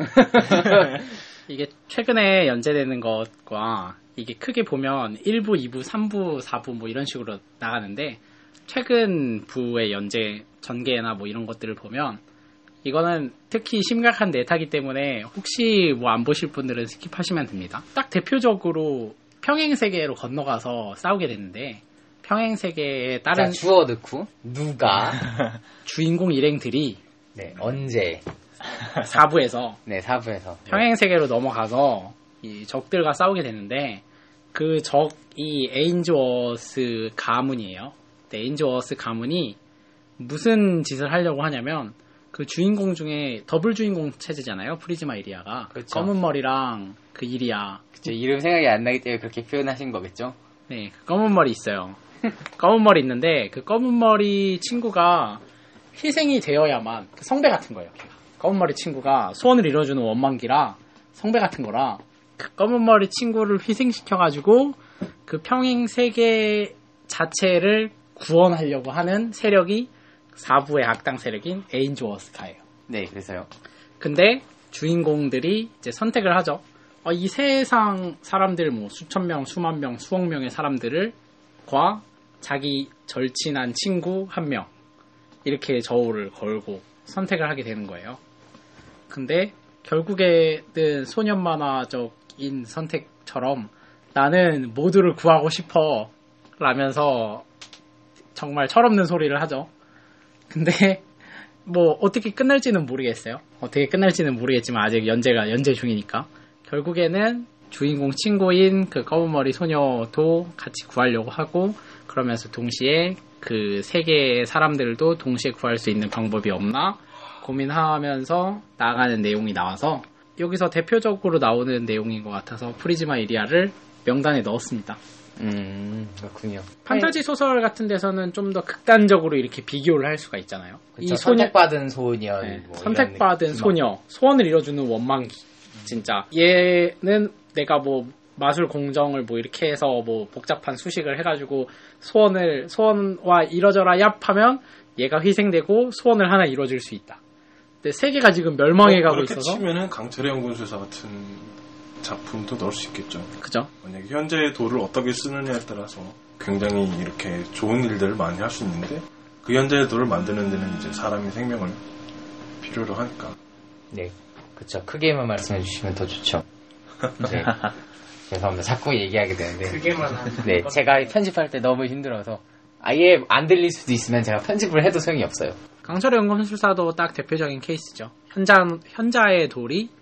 이게 최근에 연재되는 것과 이게 크게 보면 1부, 2부, 3부, 4부 뭐 이런 식으로 나가는데 최근 부의 연재 전개나 뭐 이런 것들을 보면 이거는 특히 심각한 네타기 때문에 혹시 뭐 안 보실 분들은 스킵하시면 됩니다. 딱 대표적으로 평행세계로 건너가서 싸우게 되는데 평행세계에 자, 다른 주어 넣고 누가 주인공 일행들이 네 언제 4부에서 네 4부에서 평행세계로 넘어가서 이 적들과 싸우게 되는데 그 적이 에인즈워스 가문이에요. 에인즈워스 가문이 무슨 짓을 하려고 하냐면 그 주인공 중에 더블 주인공 체제잖아요. 프리즈마 이리아가 그렇죠. 검은 머리랑 그 이리아 제 이름 생각이 안 나기 때문에 그렇게 표현하신 거겠죠? 네, 그 검은 머리 있어요. 검은 머리 있는데 그 검은 머리 친구가 희생이 되어야만 그 성배 같은 거예요. 검은 머리 친구가 소원을 이뤄주는 원망기라 성배 같은 거라 그 검은 머리 친구를 희생시켜가지고 그 평행 세계 자체를 구원하려고 하는 세력이 4부의 악당 세력인 에인즈워스카예요. 네 그래서요. 근데 주인공들이 이제 선택을 하죠. 이 세상 사람들 뭐 수천 명, 수만 명, 수억 명의 사람들과 자기 절친한 친구 한 명 이렇게 저울을 걸고 선택을 하게 되는 거예요. 근데 결국에는 소년 만화적인 선택처럼 나는 모두를 구하고 싶어 라면서 정말 철없는 소리를 하죠. 근데 뭐 어떻게 끝날지는 모르겠어요. 어떻게 끝날지는 모르겠지만 아직 연재 중이니까 결국에는 주인공 친구인 그 검은머리 소녀도 같이 구하려고 하고 그러면서 동시에 그 세계의 사람들도 동시에 구할 수 있는 방법이 없나 고민하면서 나아가는 내용이 나와서 여기서 대표적으로 나오는 내용인 것 같아서 프리즈마 이리아를 명단에 넣었습니다. 그렇군요. 판타지 소설 같은 데서는 좀 더 극단적으로 이렇게 비교를 할 수가 있잖아요. 그쵸, 선택받은 소년 네, 뭐 선택받은 이런 소녀, 소원을 이뤄주는 원망기. 진짜 얘는 내가 뭐 마술 공정을 뭐 이렇게 해서 뭐 복잡한 수식을 해가지고 소원과 이뤄져라 얍하면 얘가 희생되고 소원을 하나 이뤄줄 수 있다. 근데 세계가 지금 멸망해가고 그렇게 있어서 치면은 강철의 연금술사 같은 작품도 넣을 수 있겠죠. 그죠? 만약에 현재의 돌을 어떻게 쓰느냐에 따라서 굉장히 이렇게 좋은 일들을 많이 할 수 있는데 그 현재의 돌을 만드는 데는 이제 사람의 생명을 필요로 하니까. 네, 그렇죠. 크게만 말씀해 주시면 더 좋죠. 네. 죄송합니다. 자꾸 얘기하게 되는데. 그게만 하는 네, 제가 편집할 때 너무 힘들어서 아예 안 들릴 수도 있으면 제가 편집을 해도 소용이 없어요. 강철의 연금술사도 딱 대표적인 케이스죠. 현자의 돌이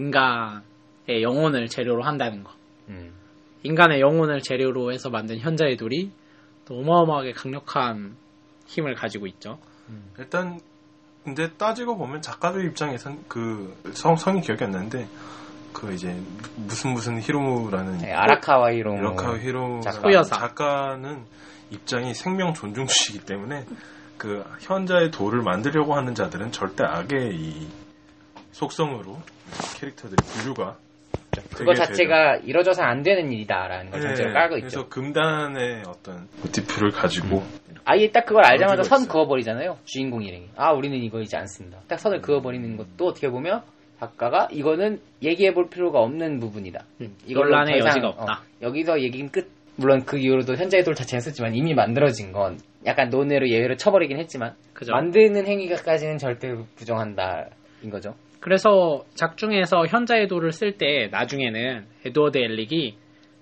인간의 영혼을 재료로 한다는 거. 인간의 영혼을 재료로 해서 만든 현자의 돌이 또 어마어마하게 강력한 힘을 가지고 있죠. 일단 근데 따지고 보면 작가들 입장에선 그 성이 기억이 안 나는데 그 이제 무슨 히로무라는 네, 아라카와 히로무. 히로무 소여사. 작가는 입장이 생명 존중주의이기 때문에 그 현자의 돌을 만들려고 하는 자들은 절대 악의 이 속성으로 캐릭터들의 분류가 그거 되게 자체가 이뤄져서 안 되는 일이다라는 걸 전제로 깔고 있죠. 그래서 금단의 어떤 모티프를 가지고 아예 딱 그걸 알자마자 가지고 선 있어요. 그어버리잖아요. 주인공 일행이. 우리는 이거 이제 안 쓴다. 딱 선을 그어버리는 것도 어떻게 보면 작가가 이거는 얘기해볼 필요가 없는 부분이다. 이걸로 논란의 더 이상, 여지가 없다. 여기서 얘기는 끝. 물론 그 이후로도 현자의 돌 자체는 썼지만 이미 만들어진 건 약간 논외로 예외로 쳐버리긴 했지만 그죠. 만드는 행위가까지는 절대 부정한다인 거죠. 그래서 작중에서 현자의 돌을 쓸 때 나중에는 에드워드 엘릭이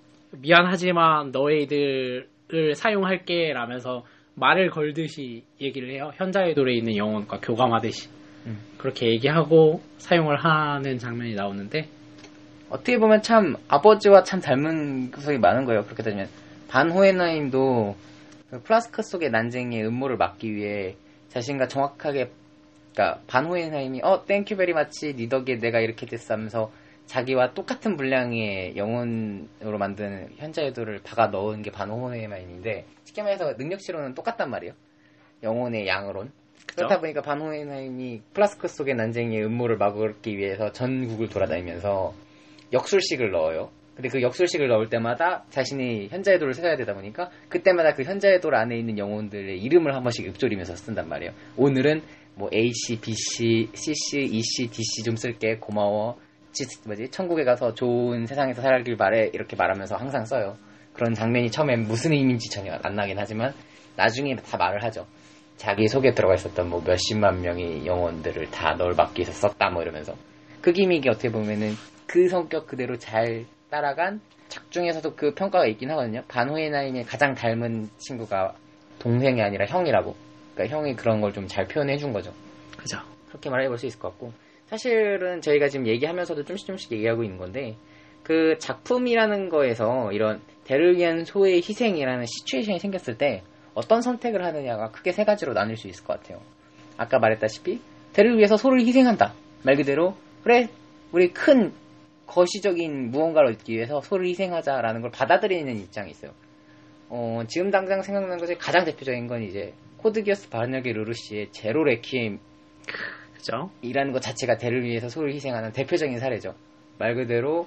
미안하지만 너희들을 사용할게 라면서 말을 걸듯이 얘기를 해요. 현자의 돌에 있는 영혼과 교감하듯이. 그렇게 얘기하고 사용을 하는 장면이 나오는데 어떻게 보면 참 아버지와 참 닮은 구석이 많은 거예요. 그렇게 따지면 반 호헨하임도 그 플라스크 속의 난쟁이의 음모를 막기 위해 자신과 정확하게 그러니까 반 호헨하임이 땡큐 베리 마치 니 덕에 내가 이렇게 됐어 하면서 자기와 똑같은 분량의 영혼으로 만든 현자의 돌을 박아 넣은 게 반 호헨하임인데 쉽게 말해서 능력치로는 똑같단 말이에요. 영혼의 양으론. 그렇다 보니까 반 호헨하임이 플라스크 속의 난쟁이의 음모를 막기 위해서 전국을 돌아다니면서 역술식을 넣어요. 근데 그 역술식을 넣을 때마다 자신이 현자의 돌을 써야 되다 보니까 그때마다 그 현자의 돌 안에 있는 영혼들의 이름을 한 번씩 읊조리면서 쓴단 말이에요. 오늘은 뭐 A씨, B씨, C씨, E씨, D씨 좀 쓸게 고마워. 천국에 가서 좋은 세상에서 살길 바래 이렇게 말하면서 항상 써요. 그런 장면이 처음엔 무슨 의미인지 전혀 안 나긴 하지만 나중에 다 말을 하죠. 자기 속에 들어가 있었던 뭐 몇십만 명의 영혼들을 다 널 막기 위해서 썼다 뭐 이러면서 그 기믹이 어떻게 보면은 그 성격 그대로 잘 따라간 작중에서도 그 평가가 있긴 하거든요. 반 호헨하임의 가장 닮은 친구가 동생이 아니라 형이라고. 그러니까 형이 그런 걸 좀 잘 표현해 준 거죠. 그죠. 그렇게 말해볼 수 있을 것 같고 사실은 저희가 지금 얘기하면서도 조금씩 얘기하고 있는 건데 그 작품이라는 거에서 이런 대를 위한 소의 희생이라는 시츄에이션이 생겼을 때 어떤 선택을 하느냐가 크게 세 가지로 나눌 수 있을 것 같아요. 아까 말했다시피 대를 위해서 소를 희생한다. 말 그대로 그래 우리 큰 거시적인 무언가를 얻기 위해서 소를 희생하자라는 걸 받아들이는 입장이 있어요. 지금 당장 생각나는 것이 가장 대표적인 건 이제 코드기어스 바르네게 르루시의 제로 레퀴엠 그죠. 이라는 것 자체가 대를 위해서 소를 희생하는 대표적인 사례죠. 말 그대로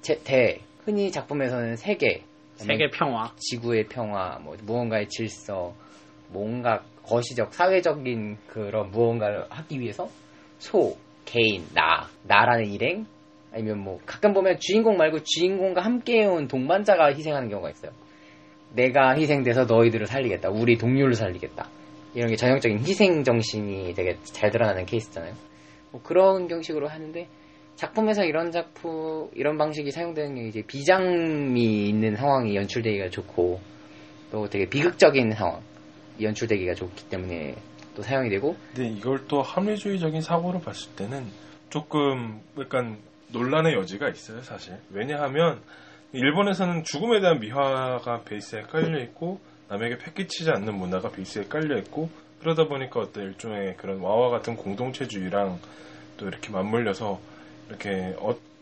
흔히 작품에서는 세계 평화, 지구의 평화, 뭐 무언가의 질서, 뭔가 거시적 사회적인 그런 무언가를 하기 위해서 소, 개인, 나라는 일행 아니면 뭐 가끔 보면 주인공 말고 주인공과 함께해온 동반자가 희생하는 경우가 있어요. 내가 희생돼서 너희들을 살리겠다. 우리 동료를 살리겠다. 이런 게 전형적인 희생 정신이 되게 잘 드러나는 케이스잖아요. 뭐 그런 형식으로 하는데 작품에서 이런 방식이 사용되는 게 이제 비장미 있는 상황이 연출되기가 좋고 또 되게 비극적인 상황 연출되기가 좋기 때문에 또 사용이 되고. 근데 이걸 또 합리주의적인 사고로 봤을 때는 조금 약간 논란의 여지가 있어요, 사실. 왜냐하면 일본에서는 죽음에 대한 미화가 베이스에 깔려 있고 남에게 패기치지 않는 문화가 베이스에 깔려 있고 그러다 보니까 어떤 일종의 그런 와와 같은 공동체주의랑 또 이렇게 맞물려서 이렇게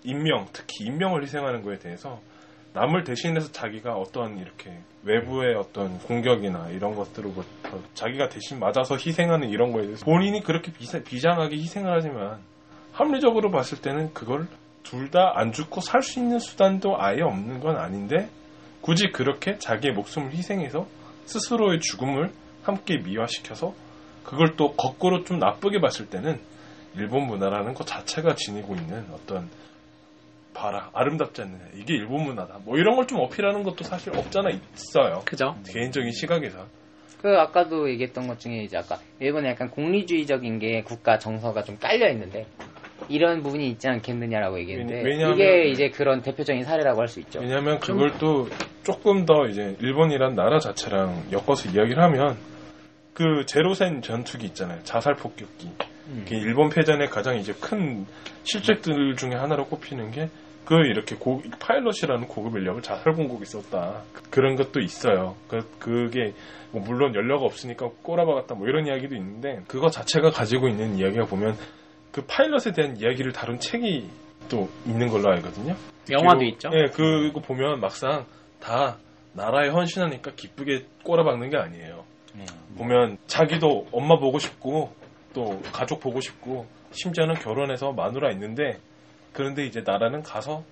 특히 인명을 희생하는 거에 대해서 남을 대신해서 자기가 어떤 이렇게 외부의 어떤 공격이나 이런 것들로부터 자기가 대신 맞아서 희생하는 이런 거에 대해서 본인이 그렇게 비장하게 희생을 하지만 합리적으로 봤을 때는 그걸 둘 다 안 죽고 살 수 있는 수단도 아예 없는 건 아닌데 굳이 그렇게 자기의 목숨을 희생해서 스스로의 죽음을 함께 미화시켜서 그걸 또 거꾸로 좀 나쁘게 봤을 때는 일본 문화라는 것 자체가 지니고 있는 어떤 봐라 아름답지 않느냐 이게 일본 문화다 뭐 이런 걸 좀 어필하는 것도 사실 없잖아 있어요. 그죠. 개인적인 시각에서. 그 아까도 얘기했던 것 중에 이제 아까 일본에 약간 공리주의적인 게 국가 정서가 좀 깔려 있는데 이런 부분이 있지 않겠느냐라고 얘기했는데 왜냐하면, 이게 이제 그런 대표적인 사례라고 할 수 있죠. 왜냐하면 그걸 또 조금 더 이제 일본이란 나라 자체랑 엮어서 이야기를 하면 그 제로센 전투기 있잖아요. 자살 폭격기. 일본 패전의 가장 이제 큰 실책들 중에 하나로 꼽히는 게 그 이렇게 파일럿이라는 고급 인력을 자살 공격이 썼다. 그런 것도 있어요. 그게 뭐 물론 연료가 없으니까 꼬라박았다 뭐 이런 이야기도 있는데 그거 자체가 가지고 있는 이야기가 보면 그 파일럿에 대한 이야기를 다룬 책이 또 있는 걸로 알거든요. 영화도 있죠. 네, 그거 보면 막상 다 나라에 헌신하니까 기쁘게 꼬라박는 게 아니에요. 보면 자기도 엄마 보고 싶고 또 가족 보고 싶고 심지어는 결혼해서 마누라 있는데 그런데 이제 나라는 가서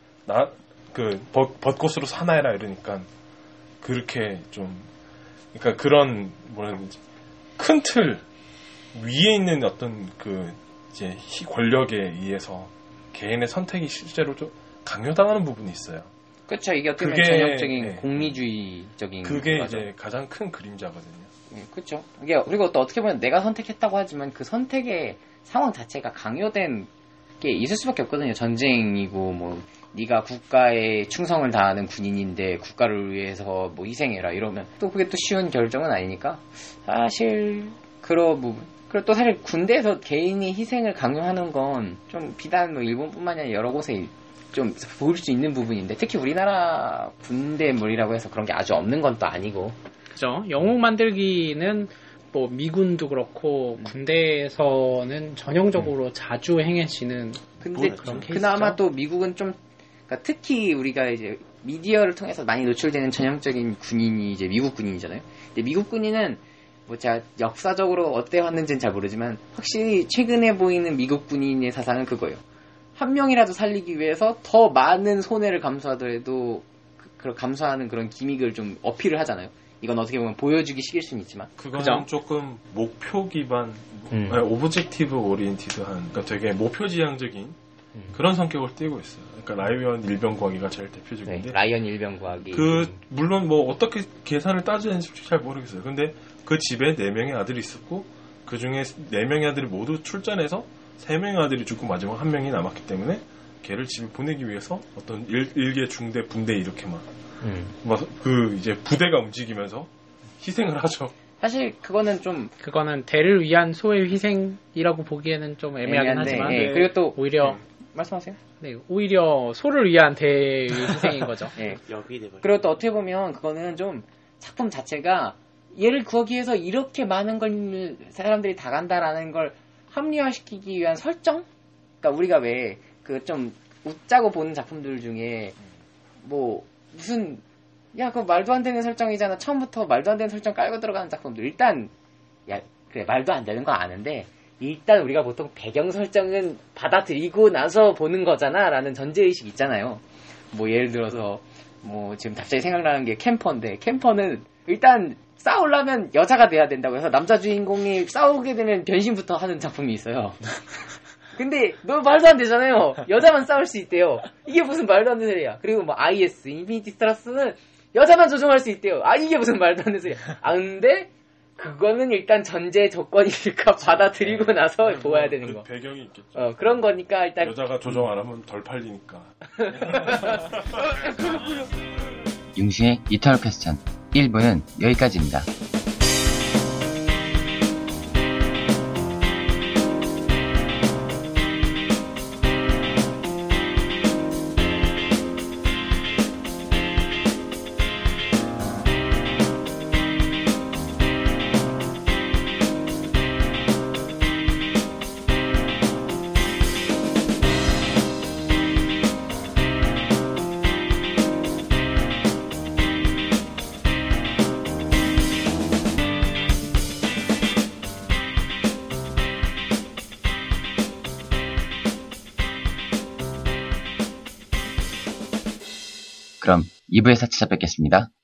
벚꽃으로 사나해라 이러니까 그렇게 좀 그러니까 그런 뭐라 해야 되지 큰 틀 위에 있는 어떤 그 이제 권력에 의해서 개인의 선택이 실제로 좀 강요당하는 부분이 있어요. 그렇죠. 이게 어떻게 보면 그게, 전형적인 네. 공리주의적인 그게 거죠. 이제 가장 큰 그림자거든요. 그렇죠. 이게 그리고 또 어떻게 보면 내가 선택했다고 하지만 그 선택의 상황 자체가 강요된 게 있을 수밖에 없거든요. 전쟁이고 뭐 네가 국가에 충성을 다하는 군인인데 국가를 위해서 뭐 희생해라 이러면 또 그게 또 쉬운 결정은 아니니까 사실 그런 부분. 그리고 또 사실 군대에서 개인이 희생을 강요하는 건 좀 비단 뭐 일본뿐만 아니라 여러 곳에 좀 보일 수 있는 부분인데 특히 우리나라 군대물이라고 해서 그런 게 아주 없는 건 또 아니고. 그죠. 영웅 만들기는 뭐 미군도 그렇고 군대에서는 전형적으로 자주 행해지는 근데 그런 그나마 케이스죠. 또 미국은 좀 그러니까 특히 우리가 이제 미디어를 통해서 많이 노출되는 전형적인 군인이 이제 미국 군인이잖아요. 근데 미국 군인은 뭐 제가 역사적으로 어때 왔는지는 잘 모르지만 확실히 최근에 보이는 미국 군인의 사상은 그거예요. 한 명이라도 살리기 위해서 더 많은 손해를 감수하더라도 감수하는 그런 기믹을 좀 어필을 하잖아요. 이건 어떻게 보면 보여주기 식일 수는 있지만 그건 그죠? 조금 목표 기반, 아니, 오브젝티브 오리엔티드한, 그러니까 되게 목표 지향적인 그런 성격을 띠고 있어요. 그러니까 라이언 일병구하기가 제일 대표적인데. 네, 라이언 일병구하기. 물론 뭐 어떻게 계산을 따지는지 솔직히 잘 모르겠어요. 근데 그 집에 4명의 아들이 있었고 그 중에 4명의 아들이 모두 출전해서 3명의 아들이 죽고 마지막 1명이 남았기 때문에 걔를 집에 보내기 위해서 어떤 일개 중대 분대 이렇게 막 그 이제 부대가 움직이면서 희생을 하죠. 사실 그거는 대를 위한 소의 희생이라고 보기에는 좀 애매하긴 애매한데, 하지만 예, 그리고 또 오히려 말씀하세요. 네, 오히려 소를 위한 대의 희생인 거죠. 예. 여기돼버려. 그리고 또 어떻게 보면 그거는 좀 작품 자체가 얘를 구하기 위해서 이렇게 많은 걸 사람들이 다 간다라는 걸 합리화시키기 위한 설정? 그러니까 우리가 왜 그 좀 웃자고 보는 작품들 중에 뭐 무슨 야 그거 말도 안 되는 설정이잖아. 처음부터 말도 안 되는 설정 깔고 들어가는 작품들 일단 야 그래 말도 안 되는 거 아는데 일단 우리가 보통 배경 설정은 받아들이고 나서 보는 거잖아라는 전제의식 있잖아요. 뭐 예를 들어서 뭐 지금 갑자기 생각나는 게 캠퍼인데 캠퍼는 일단 싸우려면 여자가 돼야 된다고 해서 남자 주인공이 싸우게 되면 변신부터 하는 작품이 있어요. 근데 너 말도 안 되잖아요. 여자만 싸울 수 있대요. 이게 무슨 말도 안 되는 소리야. 그리고 뭐 IS 인피니티 스트라스는 여자만 조종할 수 있대요. 아 이게 무슨 말도 안 되는 소리야. 아 근데 그거는 일단 전제 조건이니까 받아들이고 나서 보아야 되는 거. 배경이 있겠죠. 그런 거니까 일단 여자가 조정 안 하면 덜 팔리니까. 융신의 이터널 퀘스천 1부는 여기까지입니다. 그럼 2부에서 찾아뵙겠습니다.